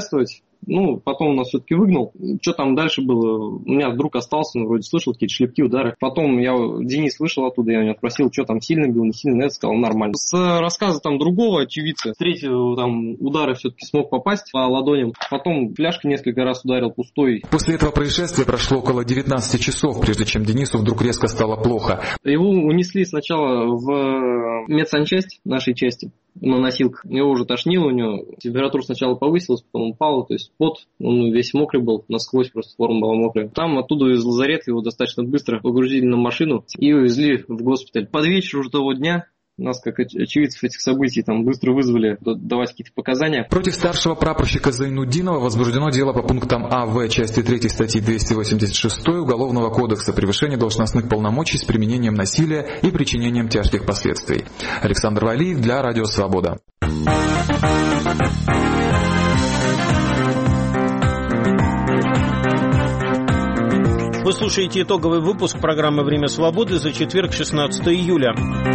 Speaker 16: участвовать. Ну, потом он нас все-таки выгнал. Что там дальше было? У меня друг остался, он вроде слышал какие-то шлепки, удары. Потом я, Денис вышел оттуда, я у него спросил, что там сильно было, не сильно. Я сказал, нормально. С рассказа там другого очевидца, с третьего там удара все-таки смог попасть по ладоням. Потом фляжкой несколько раз ударил пустой.
Speaker 13: После этого происшествия прошло около девятнадцати часов, прежде чем Денису вдруг резко стало плохо.
Speaker 16: Его унесли сначала в медсанчасть нашей части на носилках. Его уже тошнило, у него температура сначала повысилась, потом упала, то есть пот, он весь мокрый был, насквозь просто форма была мокрая. Там оттуда из лазарета его достаточно быстро погрузили на машину и увезли в госпиталь. Под вечер уже того дня нас, как очевидцев этих событий, там быстро вызвали давать какие-то показания.
Speaker 13: Против старшего прапорщика Зайнуддинова возбуждено дело по пунктам А, В части третьей статьи двести восемьдесят шесть Уголовного кодекса «Превышение должностных полномочий с применением насилия и причинением тяжких последствий». Александр Валиев для Радио Свобода.
Speaker 2: Вы слушаете итоговый выпуск программы «Время свободы» за четверг, шестнадцатого июля.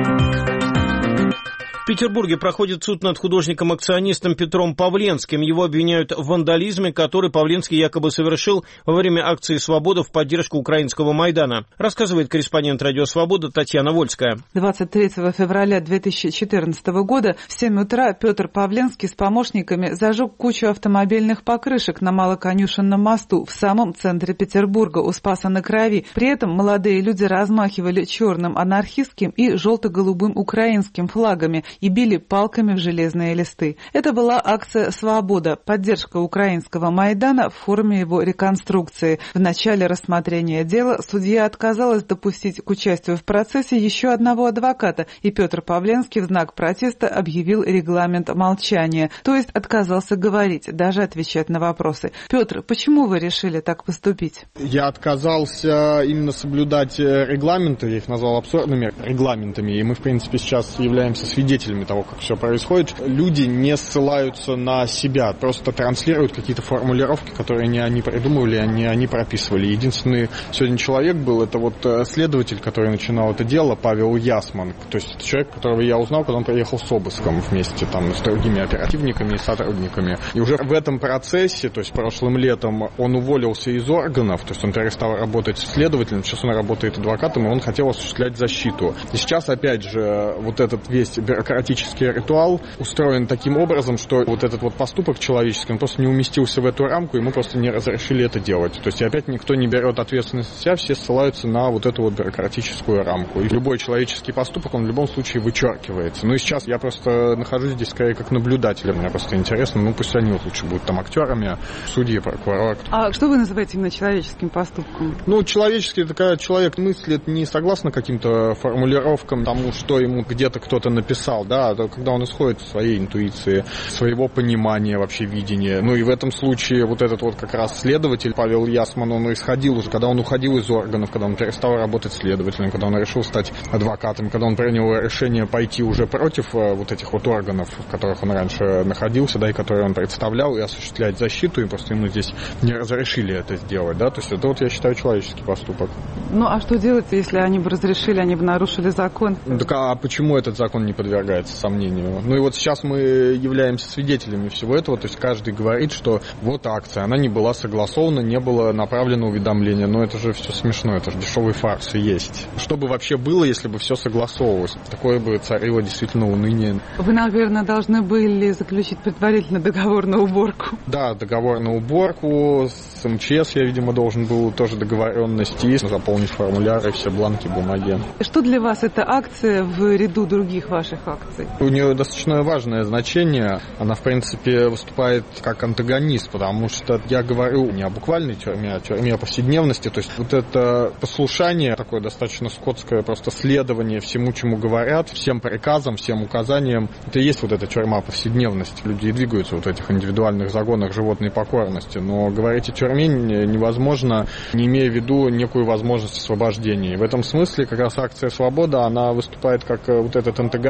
Speaker 2: В Петербурге проходит суд над художником-акционистом Петром Павленским. Его обвиняют в вандализме, который Павленский якобы совершил во время акции «Свобода» в поддержку украинского Майдана. Рассказывает корреспондент «Радио Свобода» Татьяна Вольская.
Speaker 17: двадцать третьего февраля две тысячи четырнадцатого года в семь утра Петр Павленский с помощниками зажег кучу автомобильных покрышек на Малоконюшенном мосту в самом центре Петербурга у Спаса-на-Крови. При этом молодые люди размахивали черным анархистским и желто-голубым украинским флагами и били палками в железные листы. Это была акция «Свобода», поддержка украинского Майдана в форме его реконструкции. В начале рассмотрения дела судья отказалась допустить к участию в процессе еще одного адвоката, и Петр Павленский в знак протеста объявил регламент молчания, то есть отказался говорить, даже отвечать на вопросы. Петр, почему вы решили так поступить?
Speaker 18: Я отказался именно соблюдать регламенты, я их назвал абсурдными регламентами, и мы, в принципе, сейчас являемся свидетелями того, как все происходит. Люди не ссылаются на себя, просто транслируют какие-то формулировки, которые не они придумывали, не они прописывали. Единственный сегодня человек был, это вот следователь, который начинал это дело, Павел Ясман. То есть это человек, которого я узнал, когда он приехал с обыском вместе там с другими оперативниками и сотрудниками. И уже в этом процессе, то есть прошлым летом, он уволился из органов, то есть он перестал работать следователем, сейчас он работает адвокатом, и он хотел осуществлять защиту. И сейчас, опять же, вот этот весь бюрократический ритуал устроен таким образом, что вот этот вот поступок человеческий, он просто не уместился в эту рамку, ему просто не разрешили это делать. То есть опять никто не берет ответственность на себя, все ссылаются на вот эту вот бюрократическую рамку. И любой человеческий поступок, он в любом случае вычеркивается. Ну и сейчас я просто нахожусь здесь скорее как наблюдатель, мне просто интересно, ну пусть они вот лучше будут там актерами, судьи, прокурор.
Speaker 17: А что вы называете именно человеческим поступком?
Speaker 18: Ну, человеческий, это когда человек мыслит не согласно каким-то формулировкам, тому, что ему где-то кто-то написал, да, когда он исходит из своей интуиции, своего понимания, вообще видения. Ну и в этом случае вот этот вот как раз следователь Павел Ясман, он исходил уже, когда он уходил из органов, когда он перестал работать следователем, когда он решил стать адвокатом, когда он принял решение пойти уже против вот этих вот органов, в которых он раньше находился, да, и которые он представлял, и осуществлять защиту, и просто ему здесь не разрешили это сделать, да, то есть это вот, я считаю, человеческий поступок.
Speaker 17: Ну а что делать, если они бы разрешили, они бы нарушили закон?
Speaker 18: Так а почему этот закон не подвергается сомнению? Ну и вот сейчас мы являемся свидетелями всего этого, то есть каждый говорит, что вот акция, она не была согласована, не было направлено уведомление, но это же все смешно, это же дешевый фарс и есть. Что бы вообще было, если бы все согласовывалось? Такое бы царило действительно уныние.
Speaker 17: Вы, наверное, должны были заключить предварительно договор на уборку.
Speaker 18: Да, договор на уборку, с эм че эс я, видимо, должен был тоже договоренности, заполнить формуляры, все бланки, бумаги.
Speaker 17: Что для вас эта акция в ряду других ваших акций?
Speaker 18: У нее достаточно важное значение. Она, в принципе, выступает как антагонист, потому что я говорю не о буквальной тюрьме, а о тюрьме повседневности. То есть вот это послушание, такое достаточно скотское просто следование всему, чему говорят, всем приказам, всем указаниям. Это и есть вот эта тюрьма повседневности. Люди и двигаются вот в этих индивидуальных загонах животной покорности. Но говорить о тюрьме невозможно, не имея в виду некую возможность освобождения. И в этом смысле как раз акция «Свобода», она выступает как вот этот антагонист. Она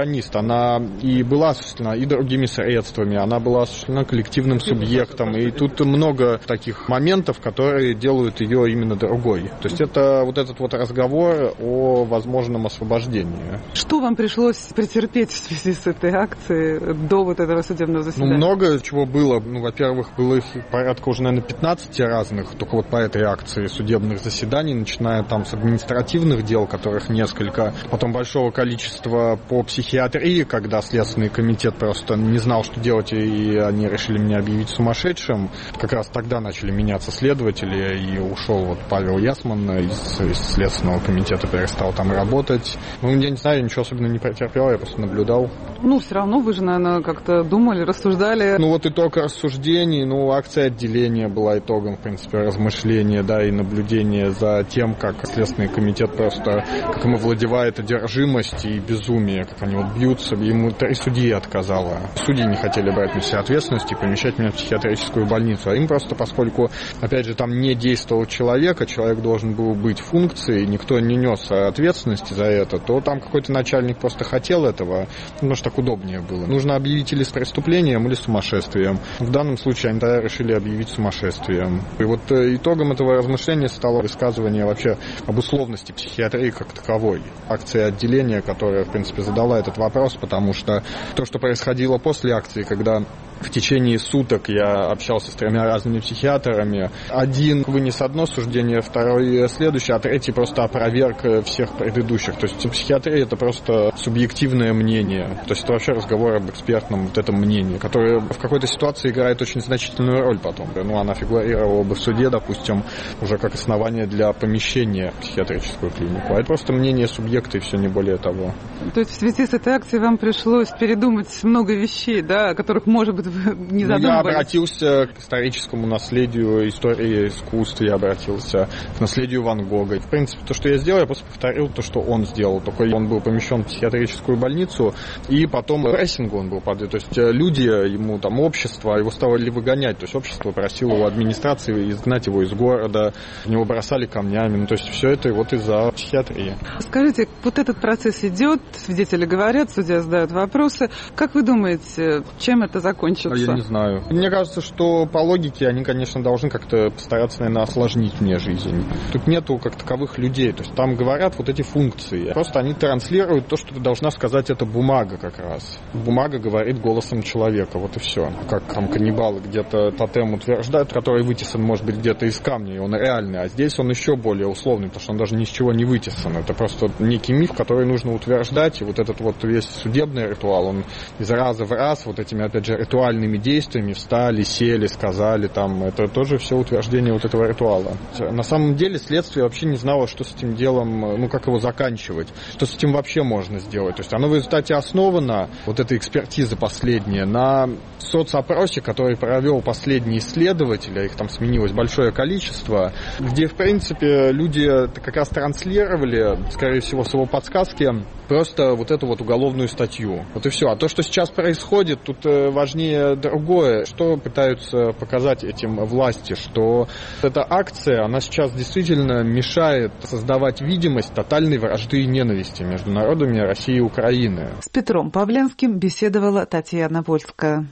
Speaker 18: она и была осуществлена и другими средствами, она была осуществлена коллективным субъектом, и тут много таких моментов, которые делают ее именно другой. То есть это вот этот вот разговор о возможном освобождении.
Speaker 17: Что вам пришлось претерпеть в связи с этой акцией до вот этого судебного заседания?
Speaker 18: Ну, много чего было. Ну, во-первых, было их порядка уже, наверное, пятнадцать разных, только вот по этой акции судебных заседаний, начиная там с административных дел, которых несколько, потом большого количества по психиатрии, когда Следственный комитет просто не знал, что делать, и они решили меня объявить сумасшедшим. Как раз тогда начали меняться следователи, и ушел вот Павел Ясман из, из Следственного комитета, перестал там работать. Ну, я не знаю, я ничего особенно не претерпел, я просто наблюдал.
Speaker 17: Ну, все равно вы же, наверное, как-то думали, рассуждали.
Speaker 18: Ну, вот итог рассуждений, ну, акция отделения была итогом, в принципе, размышления, да, и наблюдения за тем, как Следственный комитет просто, как ему владевает одержимость и безумие, как они вот бьются, ему три судьи отказало. Судьи не хотели брать на себя ответственность и помещать меня в психиатрическую больницу, а им просто, поскольку, опять же, там не действовал человек, а человек должен был быть функцией, никто не нес ответственности за это, то там какой-то начальник просто хотел этого, потому что так удобнее было. Нужно объявить или с преступлением, или с сумасшествием. В данном случае они тогда решили объявить сумасшествием. И вот итогом этого размышления стало высказывание вообще об условности психиатрии как таковой. Акция отделения, которая, в принципе, задала этот вопрос, потому что то, что происходило после акции, когда в течение суток я общался с тремя разными психиатрами. Один вынес одно суждение, второй следующее, а третий просто опроверг всех предыдущих. То есть психиатрия — это просто субъективное мнение. То есть это вообще разговор об экспертном вот этом мнении, которое в какой-то ситуации играет очень значительную роль потом. Ну, она фигурировала бы в суде, допустим, уже как основание для помещения в психиатрическую клинику. А это просто мнение субъекта и все, не более того.
Speaker 17: То есть в связи с этой акцией вам пришлось передумать много вещей, да, о которых, может быть, не задумывались?
Speaker 18: Ну, я обратился к историческому наследию истории искусств, я обратился к наследию Ван Гога. В принципе, то, что я сделал, я просто повторил то, что он сделал. Только он был помещен в психиатрическую больницу, и потом прессингу он был под... То есть люди, ему там общество, его стали выгонять. То есть общество просило у администрации изгнать его из города, в него бросали камнями. Ну, то есть все это вот из-за психиатрии.
Speaker 17: Скажите, вот этот процесс идет, свидетели говорят, судья задает вопросы. Как вы думаете, чем это закончится?
Speaker 18: Я не знаю. Мне кажется, что по логике они, конечно, должны как-то постараться, наверное, осложнить мне жизнь. Тут нету как таковых людей. То есть там говорят вот эти функции. Просто они транслируют то, что должна сказать эта бумага как раз. Бумага говорит голосом человека. Вот и все. Как там каннибалы где-то тотем утверждают, который вытесан, может быть, где-то из камня, и он реальный. А здесь он еще более условный, потому что он даже ни с чего не вытесан. Это просто некий миф, который нужно утверждать. И вот этот вот весь судебный ритуал, он из раза в раз вот этими, опять же, ритуальными действиями встали, сели, сказали, там, это тоже все утверждение вот этого ритуала. На самом деле следствие вообще не знало, что с этим делом, ну, как его заканчивать, что с этим вообще можно сделать. То есть оно в результате основано, вот эта экспертиза последняя, на соцопросе, который провел последний исследователь, а их там сменилось большое количество, где, в принципе, люди как раз транслировали, скорее всего, с его подсказки, просто вот эту вот уголовную статью. Вот и все. А то, что сейчас происходит, тут важнее другое. Что пытаются показать этим власти? Что эта акция, она сейчас действительно мешает создавать видимость тотальной вражды и ненависти между народами России и Украины.
Speaker 17: С Петром Павленским беседовала Татьяна Вольская.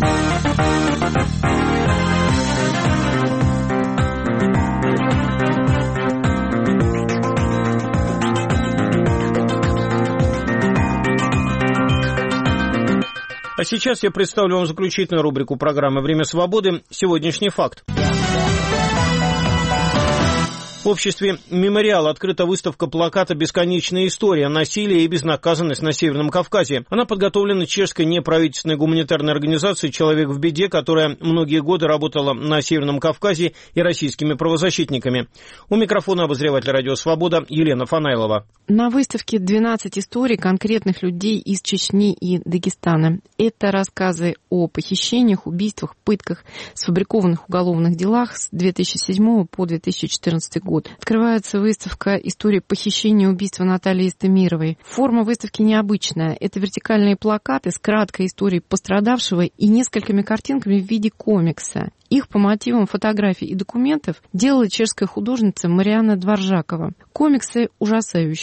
Speaker 2: А сейчас я представлю вам заключительную рубрику программы «Время свободы». Сегодняшний факт. В обществе «Мемориал» открыта выставка плаката «Бесконечная история. Насилие и безнаказанность на Северном Кавказе». Она подготовлена чешской неправительственной гуманитарной организацией «Человек в беде», которая многие годы работала на Северном Кавказе и российскими правозащитниками. У микрофона обозреватель «Радио Свобода» Елена Фанайлова.
Speaker 19: На выставке двенадцать историй конкретных людей из Чечни и Дагестана. Это рассказы о похищениях, убийствах, пытках, сфабрикованных уголовных делах с две тысячи седьмого по две тысячи четырнадцатый год. Открывается выставка «История похищения и убийства Натальи Истемировой». Форма выставки необычная. Это вертикальные плакаты с краткой историей пострадавшего и несколькими картинками в виде комикса. Их по мотивам фотографий и документов делала чешская художница Марианна Дворжакова. Комиксы ужасающие.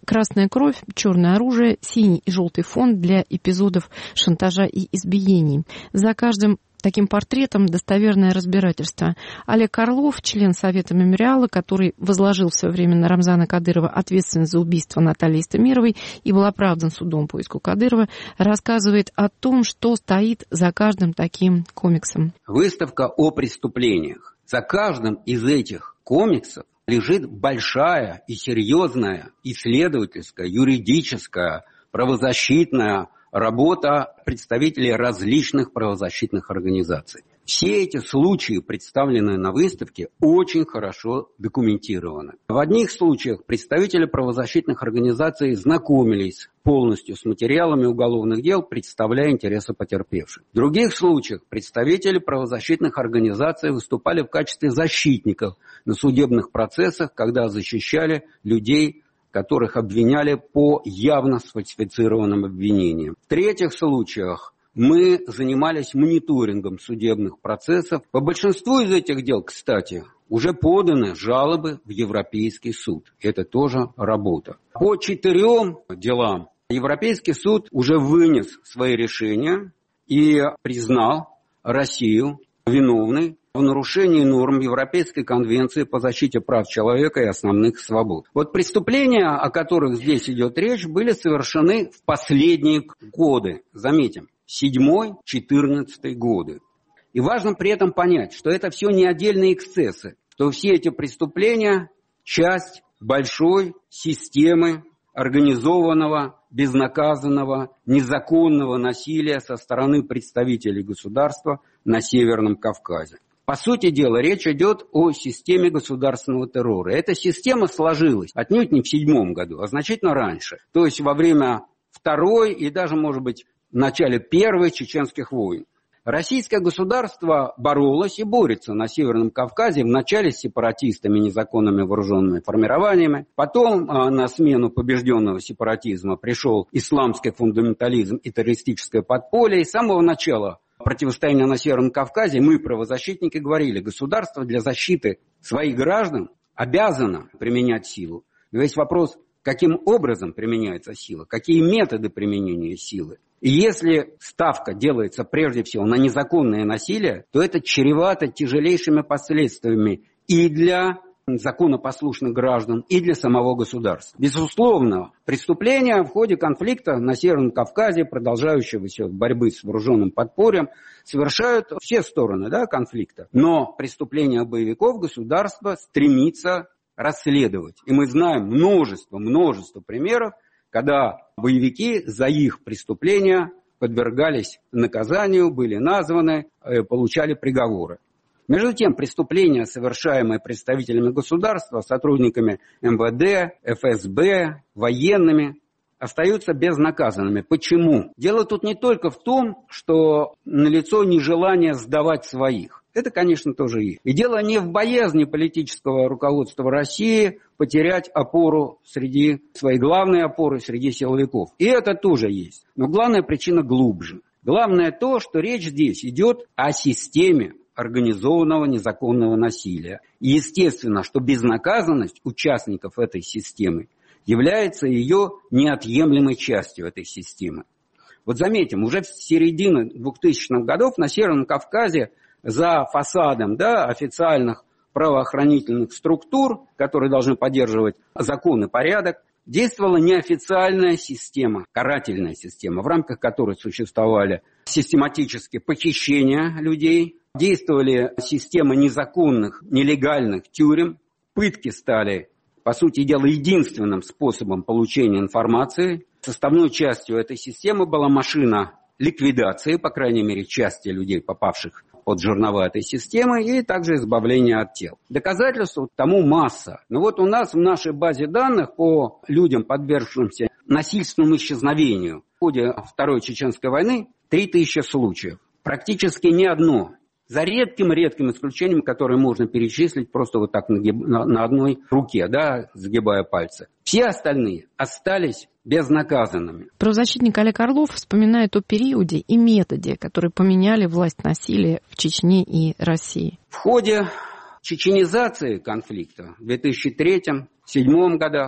Speaker 19: красная кровь, черное оружие, синий и желтый фон для эпизодов шантажа и избиений. За каждым таким портретом достоверное разбирательство. Олег Орлов, член Совета мемориала, который возложил в свое время на Рамзана Кадырова ответственность за убийство Натальи Истамировой и был оправдан судом по иску Кадырова, рассказывает о том, что стоит за каждым таким комиксом.
Speaker 20: Выставка о преступлениях. За каждым из этих комиксов лежит большая и серьезная исследовательская, юридическая, правозащитная работа представителей различных правозащитных организаций. Все эти случаи, представленные на выставке, очень хорошо документированы. В одних случаях представители правозащитных организаций знакомились полностью с материалами уголовных дел, представляя интересы потерпевших. В других случаях представители правозащитных организаций выступали в качестве защитников на судебных процессах, когда защищали людей, которых обвиняли по явно сфальсифицированным обвинениям. В третьих случаях мы занимались мониторингом судебных процессов. По большинству из этих дел, кстати, уже поданы жалобы в Европейский суд. Это тоже работа. По четырем делам Европейский суд уже вынес свои решения и признал Россию виновной в нарушении норм Европейской конвенции по защите прав человека и основных свобод. Вот преступления, о которых здесь идет речь, были совершены в последние годы. Заметим, седьмой, четырнадцатый годы. И важно при этом понять, что это все не отдельные эксцессы, что все эти преступления – часть большой системы организованного, безнаказанного, незаконного насилия со стороны представителей государства на Северном Кавказе. По сути дела, речь идет о системе государственного террора. Эта система сложилась отнюдь не в седьмом году, а значительно раньше. То есть во время Второй и даже, может быть, в начале Первой чеченских войн. Российское государство боролось и борется на Северном Кавказе вначале с сепаратистами, незаконными вооруженными формированиями. Потом а, на смену побежденного сепаратизма пришел исламский фундаментализм и террористическое подполье. И с самого начала противостояния на Северном Кавказе мы, правозащитники, говорили, государство для защиты своих граждан обязано применять силу. Но есть вопрос, каким образом применяется сила, какие методы применения силы. И если ставка делается прежде всего на незаконное насилие, то это чревато тяжелейшими последствиями и для законопослушных граждан, и для самого государства. Безусловно, преступления в ходе конфликта на Северном Кавказе, продолжающегося борьбы с вооруженным подпольем, совершают все стороны, да, конфликта. Но преступления боевиков государство стремится расследовать. И мы знаем множество, множество примеров, когда боевики за их преступления подвергались наказанию, были названы, получали приговоры. Между тем, преступления, совершаемые представителями государства, сотрудниками эм вэ дэ, эф эс бэ, военными, остаются безнаказанными. Почему? Дело тут не только в том, что налицо нежелание сдавать своих. Это, конечно, тоже есть. И дело не в боязни политического руководства России потерять опору среди, своей главной опоры среди силовиков. И это тоже есть. Но главная причина глубже. Главное то, что речь здесь идет о системе организованного незаконного насилия. И естественно, что безнаказанность участников этой системы является ее неотъемлемой частью этой системы. Вот заметим, уже в середине двухтысячных годов на Северном Кавказе за фасадом, да, официальных правоохранительных структур, которые должны поддерживать закон и порядок, действовала неофициальная система, карательная система, в рамках которой существовали систематические похищения людей, действовали системы незаконных, нелегальных тюрем, пытки стали, по сути дела, единственным способом получения информации. Составной частью этой системы была машина ликвидации, по крайней мере, части людей, попавших под жернова этой системы, и также избавления от тел. Доказательств тому масса. Но вот у нас в нашей базе данных по людям, подвергшимся насильственному исчезновению в ходе Второй Чеченской войны, три тысячи случаев. Практически ни одно. За редким-редким исключением, которое можно перечислить просто вот так на, на одной руке, да, загибая пальцы. Все остальные остались безнаказанными.
Speaker 19: Правозащитник Олег Орлов вспоминает о периоде и методе, которые поменяли власть насилия в Чечне и России.
Speaker 20: В ходе чеченизации конфликта в две тысячи третьем — две тысячи седьмом годах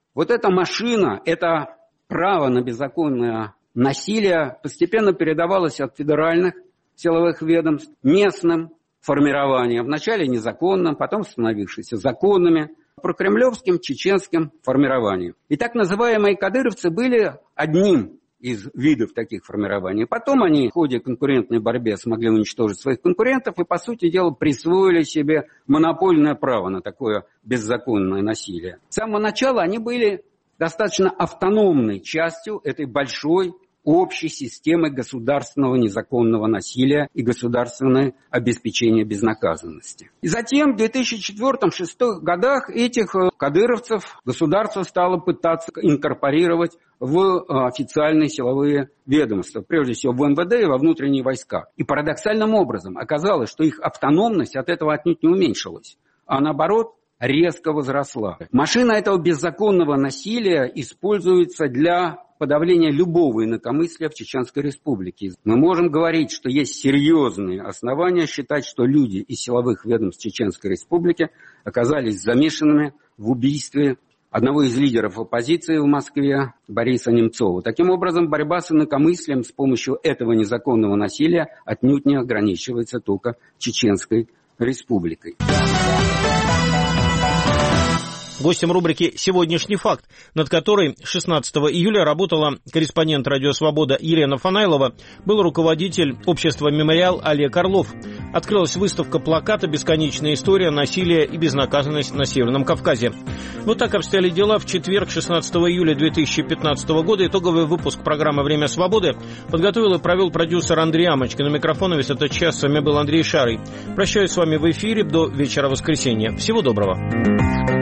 Speaker 20: Вот эта машина, это право на беззаконное насилие постепенно передавалось от федеральных силовых ведомств местным формированиям, вначале незаконным, потом становившимся законными, прокремлевским чеченским формированием. И так называемые кадыровцы были одним из видов таких формирований. Потом они в ходе конкурентной борьбы смогли уничтожить своих конкурентов и, по сути дела, присвоили себе монопольное право на такое беззаконное насилие. С самого начала они были достаточно автономной частью этой большой общей системы государственного незаконного насилия и государственного обеспечения безнаказанности. И затем в две тысячи четвёртом — две тысячи шестом годах этих кадыровцев государство стало пытаться инкорпорировать в официальные силовые ведомства, прежде всего в эм вэ дэ и во внутренние войска. И парадоксальным образом оказалось, что их автономность от этого отнюдь не уменьшилась, а наоборот резко возросла. Машина этого беззаконного насилия используется для подавления любого инакомыслия в Чеченской Республике. Мы можем говорить, что есть серьезные основания считать, что люди из силовых ведомств Чеченской Республики оказались замешанными в убийстве одного из лидеров оппозиции в Москве, Бориса Немцова. Таким образом, борьба с инакомыслием с помощью этого незаконного насилия отнюдь не ограничивается только Чеченской Республикой.
Speaker 2: Гостем рубрики «Сегодняшний факт», над которой шестнадцатого июля работала корреспондент «Радио Свобода» Елена Фанайлова, был руководитель общества «Мемориал» Олег Орлов. Открылась выставка плаката «Бесконечная история насилия и безнаказанность на Северном Кавказе». Вот так обстояли дела в четверг, шестнадцатого июля две тысячи пятнадцатого года. Итоговый выпуск программы «Время свободы» подготовил и провел продюсер Андрей Амочкин. На микрофоне весь этот час с вами был Андрей Шарый. Прощаюсь с вами в эфире до вечера воскресенья. Всего доброго.